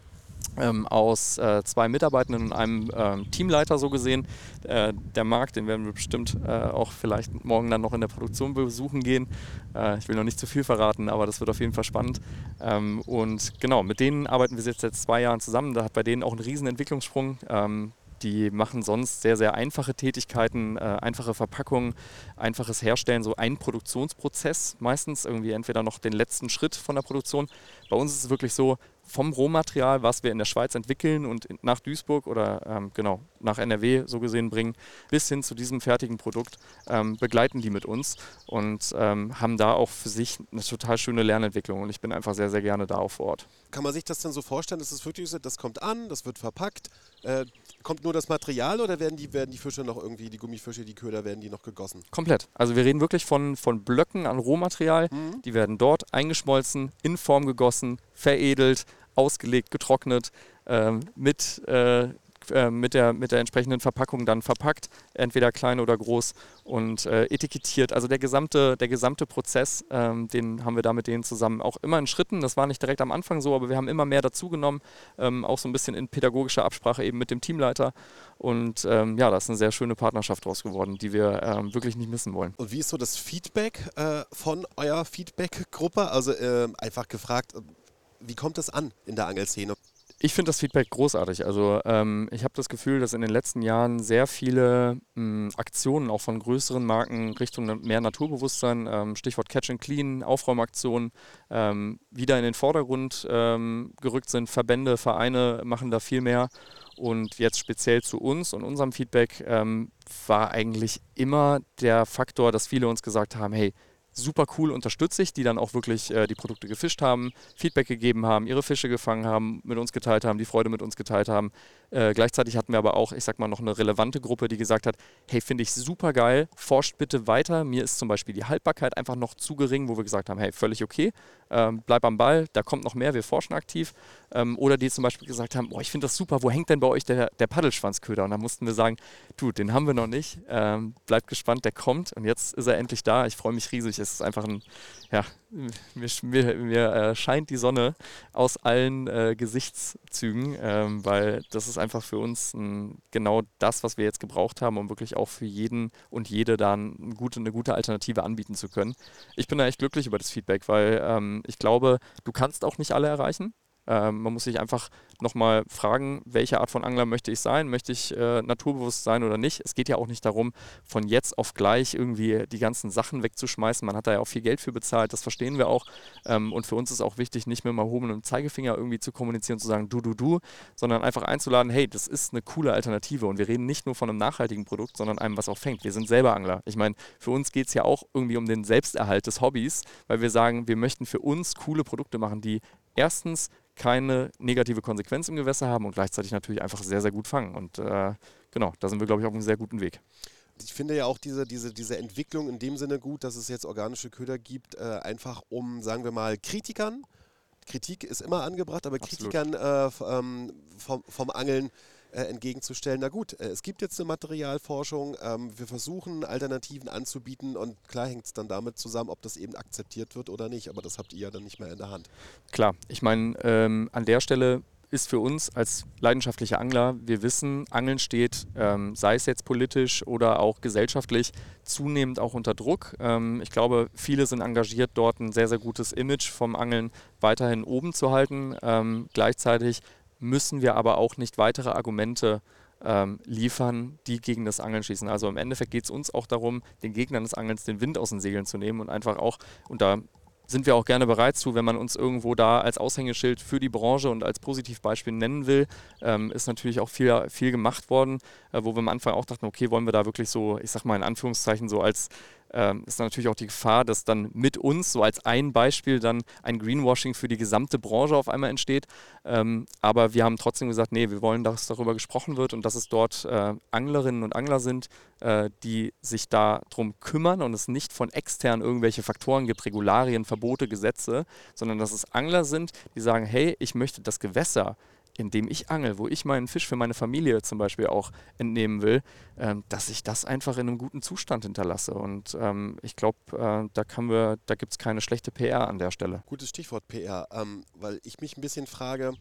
ähm, aus äh, zwei Mitarbeitenden und einem ähm, Teamleiter so gesehen. Äh, der Marc, den werden wir bestimmt äh, auch vielleicht morgen dann noch in der Produktion besuchen gehen. Äh, ich will noch nicht zu viel verraten, aber das wird auf jeden Fall spannend. Ähm, und genau, mit denen arbeiten wir jetzt seit zwei Jahren zusammen. Da hat bei denen auch einen riesen Entwicklungssprung. Ähm, Die machen sonst sehr, sehr einfache Tätigkeiten, äh, einfache Verpackungen, einfaches Herstellen, so ein Produktionsprozess meistens, irgendwie entweder noch den letzten Schritt von der Produktion. Bei uns ist es wirklich so, vom Rohmaterial, was wir in der Schweiz entwickeln und in, nach Duisburg oder ähm, genau nach N R W so gesehen bringen, bis hin zu diesem fertigen Produkt, ähm, begleiten die mit uns und ähm, haben da auch für sich eine total schöne Lernentwicklung und ich bin einfach sehr, sehr gerne da auch vor Ort. Kann man sich das denn so vorstellen, dass es wirklich so, das kommt an, das wird verpackt, äh, kommt nur das Material oder werden die, werden die Fische noch irgendwie, die Gummifische, die Köder, werden die noch gegossen? Komplett. Also wir reden wirklich von, von Blöcken an Rohmaterial, mhm. die werden dort eingeschmolzen, in Form gegossen, veredelt, ausgelegt, getrocknet, ähm, mit, äh, äh, mit, der, mit der entsprechenden Verpackung dann verpackt, entweder klein oder groß und äh, etikettiert. Also der gesamte, der gesamte Prozess, ähm, den haben wir da mit denen zusammen auch immer in Schritten. Das war nicht direkt am Anfang so, aber wir haben immer mehr dazugenommen, ähm, auch so ein bisschen in pädagogischer Absprache eben mit dem Teamleiter. Und ähm, ja, da ist eine sehr schöne Partnerschaft draus geworden, die wir ähm, wirklich nicht missen wollen. Und wie ist so das Feedback äh, von eurer Feedback-Gruppe? Also äh, einfach gefragt, wie kommt das an in der Angelszene? Ich finde das Feedback großartig. Also ähm, ich habe das Gefühl, dass in den letzten Jahren sehr viele mh, Aktionen auch von größeren Marken Richtung mehr Naturbewusstsein, ähm, Stichwort Catch and Clean, Aufräumaktionen, ähm, wieder in den Vordergrund ähm, gerückt sind. Verbände, Vereine machen da viel mehr. Und jetzt speziell zu uns und unserem Feedback ähm, war eigentlich immer der Faktor, dass viele uns gesagt haben, hey, super cool, unterstütze ich, die dann auch wirklich äh, die Produkte gefischt haben, Feedback gegeben haben, ihre Fische gefangen haben, mit uns geteilt haben, die Freude mit uns geteilt haben. Äh, gleichzeitig hatten wir aber auch, ich sag mal, noch eine relevante Gruppe, die gesagt hat, hey, finde ich super geil, forscht bitte weiter. Mir ist zum Beispiel die Haltbarkeit einfach noch zu gering, wo wir gesagt haben, hey, völlig okay, ähm, bleib am Ball, da kommt noch mehr, wir forschen aktiv. Ähm, oder die zum Beispiel gesagt haben, oh, ich finde das super, wo hängt denn bei euch der, der Paddelschwanzköder? Und da mussten wir sagen, du, den haben wir noch nicht, ähm, bleibt gespannt, der kommt und jetzt ist er endlich da. Ich freue mich riesig. Es ist einfach ein, ja, mir, mir, mir äh, scheint die Sonne aus allen äh, Gesichtszügen, ähm, weil das ist einfach für uns ein, genau das, was wir jetzt gebraucht haben, um wirklich auch für jeden und jede da ein gute, eine gute Alternative anbieten zu können. Ich bin da echt glücklich über das Feedback, weil ähm, ich glaube, du kannst auch nicht alle erreichen. Ähm, man muss sich einfach nochmal fragen, welche Art von Angler möchte ich sein? Möchte ich äh, naturbewusst sein oder nicht? Es geht ja auch nicht darum, von jetzt auf gleich irgendwie die ganzen Sachen wegzuschmeißen. Man hat da ja auch viel Geld für bezahlt, das verstehen wir auch. Ähm, und für uns ist auch wichtig, nicht mit dem erhobenen Zeigefinger irgendwie zu kommunizieren, zu sagen, du, du, du, sondern einfach einzuladen, hey, das ist eine coole Alternative. Und wir reden nicht nur von einem nachhaltigen Produkt, sondern einem, was auch fängt. Wir sind selber Angler. Ich meine, für uns geht es ja auch irgendwie um den Selbsterhalt des Hobbys, weil wir sagen, wir möchten für uns coole Produkte machen, die erstens keine negative Konsequenz im Gewässer haben und gleichzeitig natürlich einfach sehr, sehr gut fangen. Und äh, genau, da sind wir, glaube ich, auf einem sehr guten Weg. Ich finde ja auch diese, diese, diese Entwicklung in dem Sinne gut, dass es jetzt organische Köder gibt, äh, einfach um, sagen wir mal, Kritikern, Kritik ist immer angebracht, aber Absolut. Kritikern äh, ähm, vom, vom Angeln äh, entgegenzustellen, na gut, äh, es gibt jetzt eine Materialforschung, ähm, wir versuchen Alternativen anzubieten und klar hängt es dann damit zusammen, ob das eben akzeptiert wird oder nicht, aber das habt ihr ja dann nicht mehr in der Hand. Klar, ich meine, ähm, an der Stelle ist für uns als leidenschaftliche Angler, wir wissen, Angeln steht, ähm, sei es jetzt politisch oder auch gesellschaftlich, zunehmend auch unter Druck. Ähm, ich glaube, viele sind engagiert, dort ein sehr, sehr gutes Image vom Angeln weiterhin oben zu halten. Ähm, gleichzeitig müssen wir aber auch nicht weitere Argumente ähm, liefern, die gegen das Angeln schießen. Also im Endeffekt geht es uns auch darum, den Gegnern des Angelns den Wind aus den Segeln zu nehmen und einfach auch, und da sind wir auch gerne bereit zu, wenn man uns irgendwo da als Aushängeschild für die Branche und als Positivbeispiel nennen will, ähm, ist natürlich auch viel, viel gemacht worden, äh, wo wir am Anfang auch dachten, okay, wollen wir da wirklich so, ich sag mal in Anführungszeichen, so als ähm, ist natürlich auch die Gefahr, dass dann mit uns, so als ein Beispiel, dann ein Greenwashing für die gesamte Branche auf einmal entsteht. Ähm, aber wir haben trotzdem gesagt, nee, wir wollen, dass darüber gesprochen wird und dass es dort äh, Anglerinnen und Angler sind, äh, die sich darum kümmern und es nicht von extern irgendwelche Faktoren gibt, Regularien, Verbote, Gesetze, sondern dass es Angler sind, die sagen, hey, ich möchte das Gewässer, in dem ich angel, wo ich meinen Fisch für meine Familie zum Beispiel auch entnehmen will, ähm, dass ich das einfach in einem guten Zustand hinterlasse. Und ähm, ich glaube, äh, da kann wir, da gibt es keine schlechte P R an der Stelle. Gutes Stichwort P R, ähm, weil ich mich ein bisschen frage,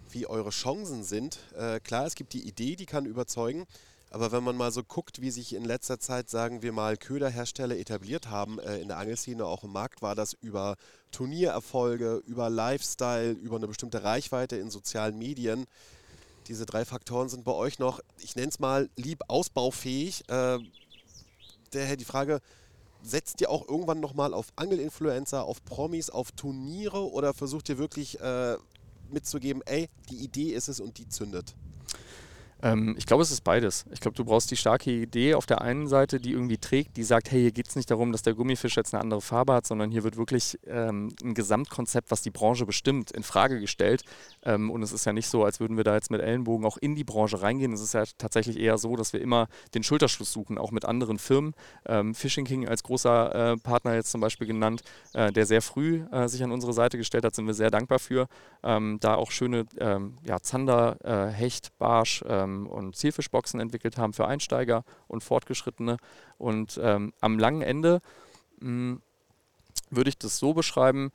wie eure Chancen sind. Äh, klar, es gibt die Idee, die kann überzeugen. Aber wenn man mal so guckt, wie sich in letzter Zeit, sagen wir mal, Köderhersteller etabliert haben äh, in der Angelszene, auch im Markt, war das über Turniererfolge, über Lifestyle, über eine bestimmte Reichweite in sozialen Medien. Diese drei Faktoren sind bei euch noch, ich nenne es mal, lieb ausbaufähig. Äh, daher die Frage, setzt ihr auch irgendwann nochmal auf Angelinfluencer, auf Promis, auf Turniere oder versucht ihr wirklich äh, mitzugeben, ey, die Idee ist es und die zündet? Ähm, ich glaube, es ist beides. Ich glaube, du brauchst die starke Idee auf der einen Seite, die irgendwie trägt, die sagt, hey, hier geht es nicht darum, dass der Gummifisch jetzt eine andere Farbe hat, sondern hier wird wirklich ähm, ein Gesamtkonzept, was die Branche bestimmt, in Frage gestellt. Ähm, und es ist ja nicht so, als würden wir da jetzt mit Ellenbogen auch in die Branche reingehen. Es ist ja tatsächlich eher so, dass wir immer den Schulterschluss suchen, auch mit anderen Firmen. Ähm, Fishing King als großer äh, Partner jetzt zum Beispiel genannt, äh, der sehr früh äh, sich an unsere Seite gestellt hat, sind wir sehr dankbar für. Ähm, da auch schöne ähm, ja, Zander, äh, Hecht, Barsch, ähm, und Zielfischboxen entwickelt haben für Einsteiger und Fortgeschrittene. Und ähm, am langen Ende mh, würde ich das so beschreiben,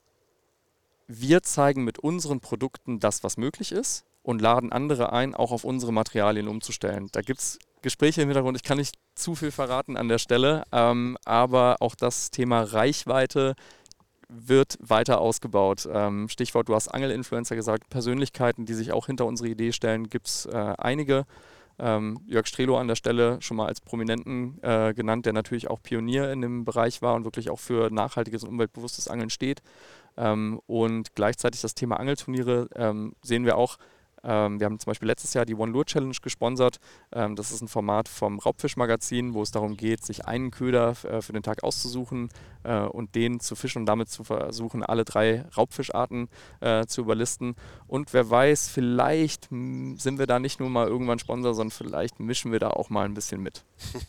wir zeigen mit unseren Produkten das, was möglich ist und laden andere ein, auch auf unsere Materialien umzustellen. Da gibt es Gespräche im Hintergrund, ich kann nicht zu viel verraten an der Stelle, ähm, aber auch das Thema Reichweite wird weiter ausgebaut. Ähm, Stichwort, du hast Angelinfluencer gesagt, Persönlichkeiten, die sich auch hinter unsere Idee stellen, gibt es äh, einige. Ähm, Jörg Strelo an der Stelle schon mal als Prominenten äh, genannt, der natürlich auch Pionier in dem Bereich war und wirklich auch für nachhaltiges und umweltbewusstes Angeln steht. Ähm, und gleichzeitig das Thema Angelturniere ähm, sehen wir auch. Ähm, wir haben zum Beispiel letztes Jahr die One Lure Challenge gesponsert. Ähm, das ist ein Format vom Raubfischmagazin, wo es darum geht, sich einen Köder äh, für den Tag auszusuchen äh, und den zu fischen und damit zu versuchen, alle drei Raubfischarten äh, zu überlisten. Und wer weiß, vielleicht mh, sind wir da nicht nur mal irgendwann Sponsor, sondern vielleicht mischen wir da auch mal ein bisschen mit.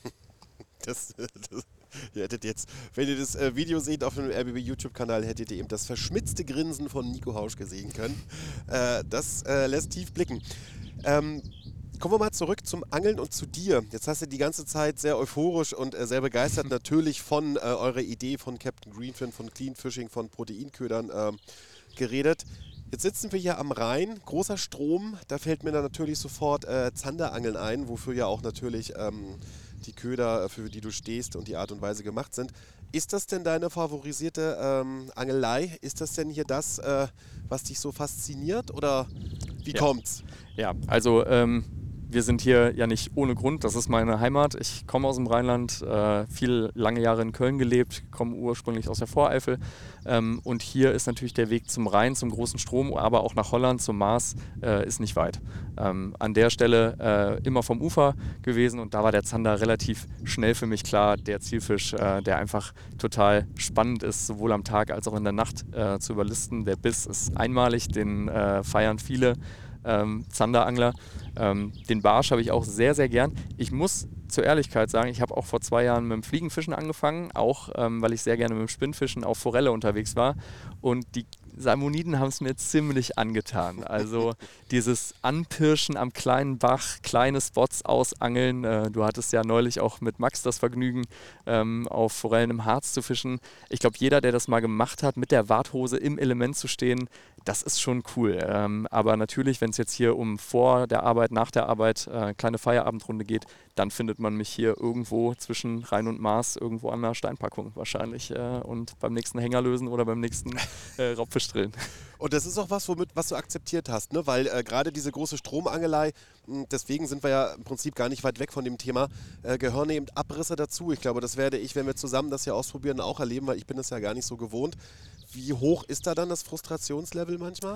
Das, das, ihr hättet jetzt, wenn ihr das äh, Video seht auf dem R B B YouTube-Kanal, hättet ihr eben das verschmitzte Grinsen von Nico Hauschke sehen können. Äh, das äh, lässt tief blicken. Ähm, kommen wir mal zurück zum Angeln und zu dir. Jetzt hast du die ganze Zeit sehr euphorisch und äh, sehr begeistert natürlich von äh, eurer Idee von Captain Greenfin, von Clean Fishing, von Proteinködern äh, geredet. Jetzt sitzen wir hier am Rhein, großer Strom, da fällt mir dann natürlich sofort äh, Zanderangeln ein, wofür ja auch natürlich ähm, die Köder, für die du stehst und die Art und Weise gemacht sind. Ist das denn deine favorisierte ähm, Angelei? Ist das denn hier das, äh, was dich so fasziniert oder wie ja. kommt's? Ja, also ähm, wir sind hier ja nicht ohne Grund, das ist meine Heimat. Ich komme aus dem Rheinland, äh, viel lange Jahre in Köln gelebt, komme ursprünglich aus der Voreifel. Ähm, und hier ist natürlich der Weg zum Rhein, zum großen Strom, aber auch nach Holland, zum Maas, äh, ist nicht weit. Ähm, an der Stelle äh, immer vom Ufer gewesen und da war der Zander relativ schnell für mich klar, der Zielfisch, äh, der einfach total spannend ist, sowohl am Tag als auch in der Nacht äh, zu überlisten. Der Biss ist einmalig, den äh, feiern viele ähm, Zanderangler. Ähm, den Barsch habe ich auch sehr, sehr gern. Ich muss zur Ehrlichkeit sagen, ich habe auch vor zwei Jahren mit dem Fliegenfischen angefangen, auch ähm, weil ich sehr gerne mit dem Spinnfischen auf Forelle unterwegs war. Und die Salmoniden haben es mir ziemlich angetan. Also dieses Anpirschen am kleinen Bach, kleine Spots ausangeln. Äh, du hattest ja neulich auch mit Max das Vergnügen, ähm, auf Forellen im Harz zu fischen. Ich glaube, jeder, der das mal gemacht hat, mit der Warthose im Element zu stehen, das ist schon cool. Ähm, aber natürlich, wenn es jetzt hier um vor der Arbeit, nach der Arbeit, äh, kleine Feierabendrunde geht, dann findet man mich hier irgendwo zwischen Rhein und Maas, irgendwo an der Steinpackung wahrscheinlich äh, und beim nächsten Hänger lösen oder beim nächsten äh, Raubfisch drillen. Und das ist auch was, womit, was du akzeptiert hast, ne? Weil äh, gerade diese große Stromangelei, mh, deswegen sind wir ja im Prinzip gar nicht weit weg von dem Thema, äh, gehören eben Abrisse dazu. Ich glaube, das werde ich, wenn wir zusammen das hier ausprobieren, auch erleben, weil ich bin das ja gar nicht so gewohnt. Wie hoch ist da dann das Frustrationslevel manchmal?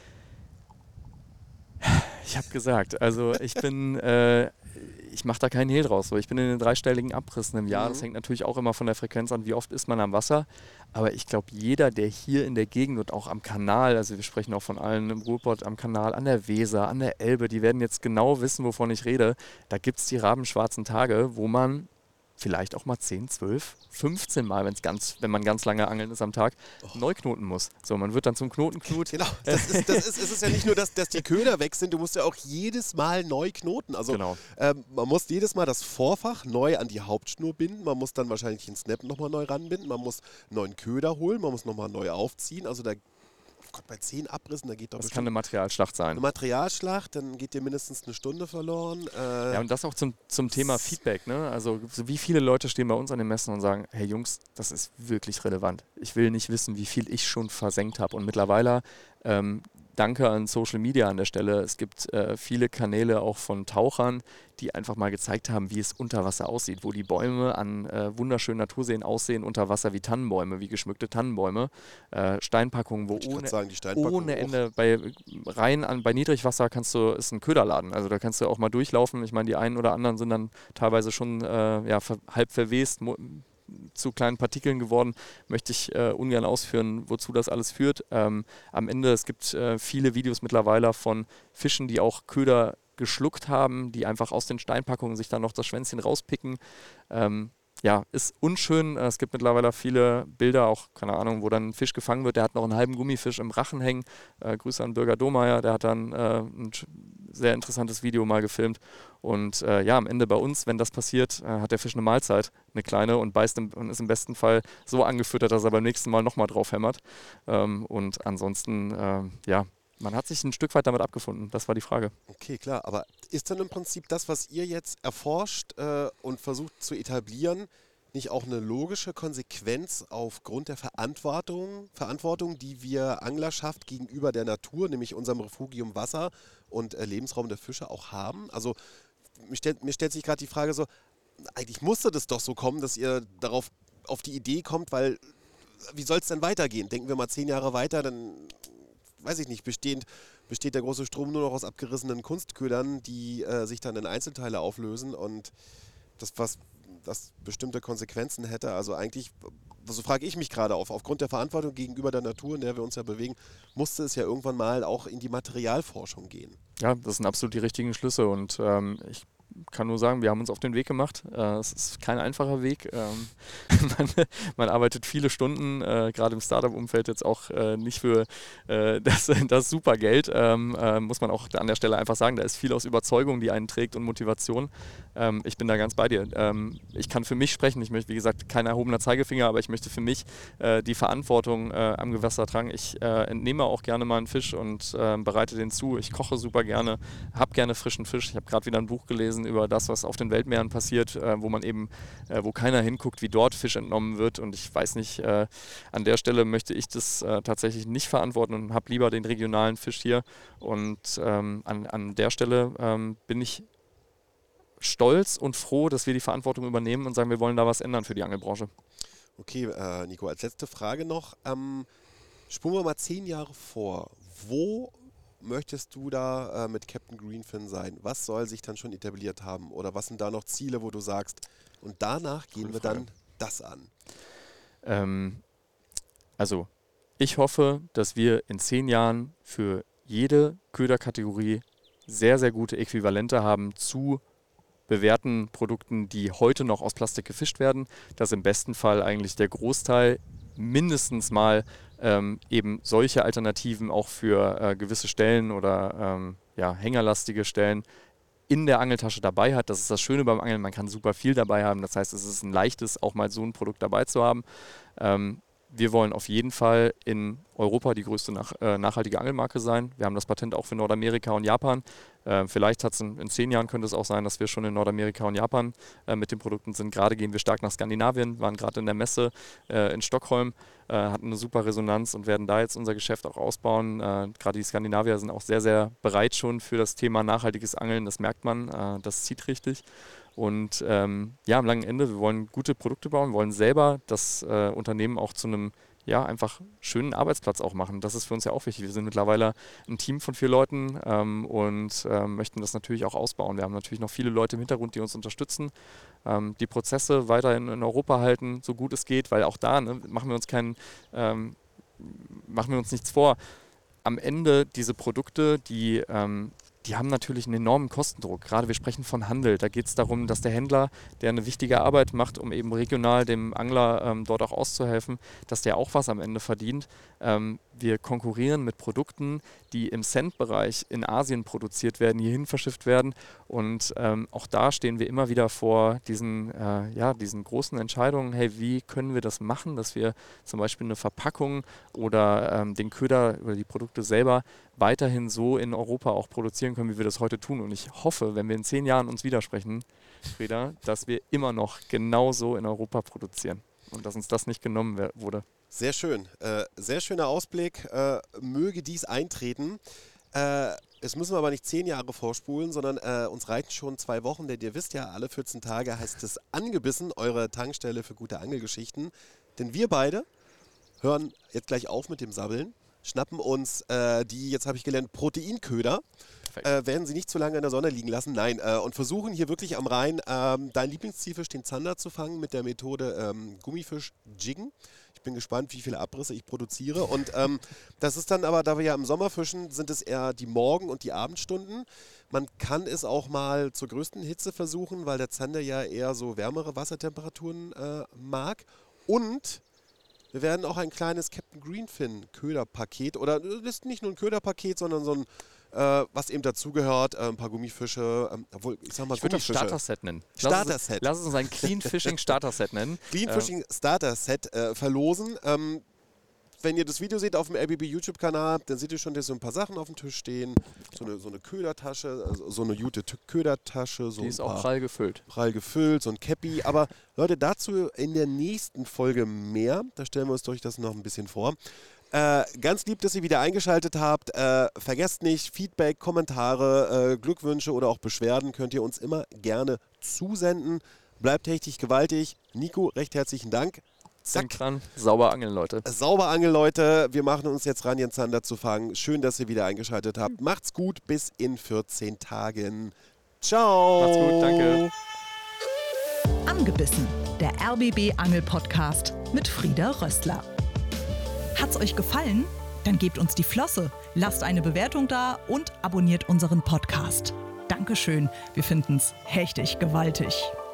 Ich habe gesagt, also ich bin, äh, ich mache da keinen Hehl draus. So. Ich bin in den dreistelligen Abrissen im Jahr. Mhm. Das hängt natürlich auch immer von der Frequenz an, wie oft ist man am Wasser. Aber ich glaube, jeder, der hier in der Gegend und auch am Kanal, also wir sprechen auch von allen im Ruhrpott, am Kanal, an der Weser, an der Elbe, die werden jetzt genau wissen, wovon ich rede. Da gibt es die rabenschwarzen Tage, wo man vielleicht auch mal zehn, zwölf, fünfzehn Mal, wenn's ganz, wenn man ganz lange angeln ist am Tag, oh. neu knoten muss. So, man wird dann zum Knotenknut. Genau, das ist, das ist, es ist ja nicht nur, dass, dass die Köder weg sind, du musst ja auch jedes Mal neu knoten. Also genau. ähm, man muss jedes Mal das Vorfach neu an die Hauptschnur binden, man muss dann wahrscheinlich den Snap nochmal neu ranbinden, man muss einen neuen Köder holen, man muss nochmal neu aufziehen. Also da Gott, bei zehn Abrissen, da geht doch Das bestimmt kann eine Materialschlacht sein. eine Materialschlacht, dann geht dir mindestens eine Stunde verloren. Äh, Ja, und das auch zum, zum Thema Feedback. Ne? Also so wie viele Leute stehen bei uns an den Messen und sagen, hey Jungs, das ist wirklich relevant. Ich will nicht wissen, wie viel ich schon versenkt habe. Und mittlerweile, ähm, danke an Social Media an der Stelle, es gibt äh, viele Kanäle auch von Tauchern, die einfach mal gezeigt haben, wie es unter Wasser aussieht, wo die Bäume an äh, wunderschönen Naturseen aussehen unter Wasser wie Tannenbäume, wie geschmückte Tannenbäume, äh, Steinpackungen, wo ich ohne, sagen, die Steinpackung ohne auch. Ende, bei rein an, bei Niedrigwasser kannst du, ist ein Köderladen, also da kannst du auch mal durchlaufen. Ich meine, die einen oder anderen sind dann teilweise schon äh, ja, ver, halb verwest, mo- zu kleinen Partikeln geworden, möchte ich äh, ungern ausführen, wozu das alles führt. Ähm, am Ende, es gibt äh, viele Videos mittlerweile von Fischen, die auch Köder geschluckt haben, die einfach aus den Steinpackungen sich dann noch das Schwänzchen rauspicken. Ähm, ja, ist unschön. Es gibt mittlerweile viele Bilder, auch, keine Ahnung, wo dann ein Fisch gefangen wird, der hat noch einen halben Gummifisch im Rachen hängen. Äh, Grüße an Bürger Domeyer, der hat dann äh, ein sehr interessantes Video mal gefilmt. Und äh, ja, am Ende bei uns, wenn das passiert, äh, hat der Fisch eine Mahlzeit, eine kleine, und beißt im, und ist im besten Fall so angefüttert, dass er beim nächsten Mal nochmal drauf hämmert. Ähm, und ansonsten, äh, ja, man hat sich ein Stück weit damit abgefunden. Das war die Frage. Okay, klar. Aber ist dann im Prinzip das, was ihr jetzt erforscht äh, und versucht zu etablieren, nicht auch eine logische Konsequenz aufgrund der Verantwortung, Verantwortung, die wir Anglerschaft gegenüber der Natur, nämlich unserem Refugium Wasser und äh, Lebensraum der Fische auch haben? Also mir stellt, mir stellt sich gerade die Frage so, eigentlich musste das doch so kommen, dass ihr darauf auf die Idee kommt, weil wie soll es denn weitergehen? Denken wir mal zehn Jahre weiter, dann weiß ich nicht, bestehend, besteht der große Strom nur noch aus abgerissenen Kunstködern, die äh, sich dann in Einzelteile auflösen und das, was das bestimmte Konsequenzen hätte. Also eigentlich, so frage ich mich gerade auf, aufgrund der Verantwortung gegenüber der Natur, in der wir uns ja bewegen, musste es ja irgendwann mal auch in die Materialforschung gehen. Ja, das sind absolut die richtigen Schlüsse, und ähm, ich kann nur sagen, wir haben uns auf den Weg gemacht. Äh, es ist kein einfacher Weg. Ähm, man, man arbeitet viele Stunden, äh, gerade im Startup-Umfeld jetzt auch äh, nicht für äh, das, das super Geld, ähm, äh, muss man auch an der Stelle einfach sagen. Da ist viel aus Überzeugung, die einen trägt, und Motivation. Ähm, ich bin da ganz bei dir. Ähm, ich kann für mich sprechen. Ich möchte, wie gesagt, kein erhobener Zeigefinger, aber ich möchte für mich äh, die Verantwortung äh, am Gewässer tragen. Ich äh, entnehme auch gerne mal einen Fisch und äh, bereite den zu. Ich koche super gerne, habe gerne frischen Fisch. Ich habe gerade wieder ein Buch gelesen über das, was auf den Weltmeeren passiert, äh, wo man eben, äh, wo keiner hinguckt, wie dort Fisch entnommen wird. Und ich weiß nicht, äh, an der Stelle möchte ich das äh, tatsächlich nicht verantworten und habe lieber den regionalen Fisch hier. Und ähm, an, an der Stelle ähm, bin ich stolz und froh, dass wir die Verantwortung übernehmen und sagen, wir wollen da was ändern für die Angelbranche. Okay, äh, Nico, als letzte Frage noch. Ähm, spulen wir mal zehn Jahre vor. Wo möchtest du da äh, mit Captain Greenfin sein? Was soll sich dann schon etabliert haben? Oder was sind da noch Ziele, wo du sagst, und danach gehen Coole wir Frage. dann das an? Ähm, also, ich hoffe, dass wir in zehn Jahren für jede Köderkategorie sehr, sehr gute Äquivalente haben zu bewährten Produkten, die heute noch aus Plastik gefischt werden. Dass im besten Fall eigentlich der Großteil mindestens mal ähm, eben solche Alternativen auch für äh, gewisse Stellen oder ähm, ja, hängerlastige Stellen in der Angeltasche dabei hat. Das ist das Schöne beim Angeln, man kann super viel dabei haben. Das heißt, es ist ein leichtes, auch mal so ein Produkt dabei zu haben. Ähm, wir wollen auf jeden Fall in Europa die größte nach, äh, nachhaltige Angelmarke sein. Wir haben das Patent auch für Nordamerika und Japan. Äh, vielleicht hat's in, in zehn Jahren könnte es auch sein, dass wir schon in Nordamerika und Japan äh, mit den Produkten sind. Gerade gehen wir stark nach Skandinavien, waren gerade in der Messe äh, in Stockholm, äh, hatten eine super Resonanz und werden da jetzt unser Geschäft auch ausbauen. Äh, gerade die Skandinavier sind auch sehr, sehr bereit schon für das Thema nachhaltiges Angeln. Das merkt man, äh, das zieht richtig. Und ähm, ja, am langen Ende, wir wollen gute Produkte bauen, wollen selber das äh, Unternehmen auch zu einem ja, einfach schönen Arbeitsplatz auch machen. Das ist für uns ja auch wichtig. Wir sind mittlerweile ein Team von vier Leuten ähm, und ähm, möchten das natürlich auch ausbauen. Wir haben natürlich noch viele Leute im Hintergrund, die uns unterstützen, ähm, die Prozesse weiterhin in Europa halten, so gut es geht, weil auch da ne, machen wir uns keinen, ähm, machen wir uns nichts vor. Am Ende diese Produkte, die ähm, die haben natürlich einen enormen Kostendruck. Gerade wir sprechen von Handel. Da geht es darum, dass der Händler, der eine wichtige Arbeit macht, um eben regional dem Angler ähm, dort auch auszuhelfen, dass der auch was am Ende verdient. Ähm, wir konkurrieren mit Produkten, die im Cent-Bereich in Asien produziert werden, hierhin verschifft werden. Und ähm, auch da stehen wir immer wieder vor diesen, äh, ja, diesen großen Entscheidungen. Hey, wie können wir das machen, dass wir zum Beispiel eine Verpackung oder ähm, den Köder oder die Produkte selber weiterhin so in Europa auch produzieren können, wie wir das heute tun. Und ich hoffe, wenn wir in zehn Jahren uns widersprechen, Frieda, dass wir immer noch genauso in Europa produzieren und dass uns das nicht genommen wer- wurde. Sehr schön. Äh, sehr schöner Ausblick. Äh, möge dies eintreten. Äh, es müssen wir aber nicht zehn Jahre vorspulen, sondern äh, uns reichen schon zwei Wochen, denn ihr wisst ja, alle vierzehn Tage heißt es Angebissen, eure Tankstelle für gute Angelgeschichten. Denn wir beide hören jetzt gleich auf mit dem Sabbeln, schnappen uns äh, die, jetzt habe ich gelernt, Proteinköder, äh, werden sie nicht zu lange in der Sonne liegen lassen, nein, äh, und versuchen hier wirklich am Rhein ähm, deinen Lieblingszielfisch, den Zander, zu fangen mit der Methode ähm, Gummifisch jiggen. Ich bin gespannt, wie viele Abrisse ich produziere. Und ähm, das ist dann aber, da wir ja im Sommer fischen, sind es eher die Morgen- und die Abendstunden. Man kann es auch mal zur größten Hitze versuchen, weil der Zander ja eher so wärmere Wassertemperaturen äh, mag. Und wir werden auch ein kleines Captain Greenfin Köderpaket, oder das ist nicht nur ein Köderpaket, sondern so ein, äh, was eben dazugehört, äh, ein paar Gummifische, ähm, obwohl, ich sag mal Ich würde das Gummifische. Starter-Set nennen. Starter-Set. Lass uns ein Clean Fishing Starter-Set nennen. Clean Fishing Starter-Set äh, verlosen. Ähm, wenn ihr das Video seht auf dem R B B YouTube-Kanal, dann seht ihr schon, dass so ein paar Sachen auf dem Tisch stehen. So eine, so eine Ködertasche, also so eine gute T- Ködertasche. So Die ist ein paar auch prall gefüllt. prall gefüllt, so ein Cappy. Aber Leute, dazu in der nächsten Folge mehr. Da stellen wir uns durch das noch ein bisschen vor. Äh, ganz lieb, dass ihr wieder eingeschaltet habt. Äh, vergesst nicht, Feedback, Kommentare, äh, Glückwünsche oder auch Beschwerden könnt ihr uns immer gerne zusenden. Bleibt hechtig gewaltig. Nico, recht herzlichen Dank. Zack. Denkt dran, sauber angeln, Leute. Sauber Angel, Leute. Wir machen uns jetzt ran, den Zander zu fangen. Schön, dass ihr wieder eingeschaltet habt. Macht's gut, bis in vierzehn Tagen. Ciao. Macht's gut, danke. Angebissen, der R B B Angel Podcast mit Frieda Rössler. Hat's euch gefallen? Dann gebt uns die Flosse, lasst eine Bewertung da und abonniert unseren Podcast. Dankeschön, wir finden's hechtig gewaltig.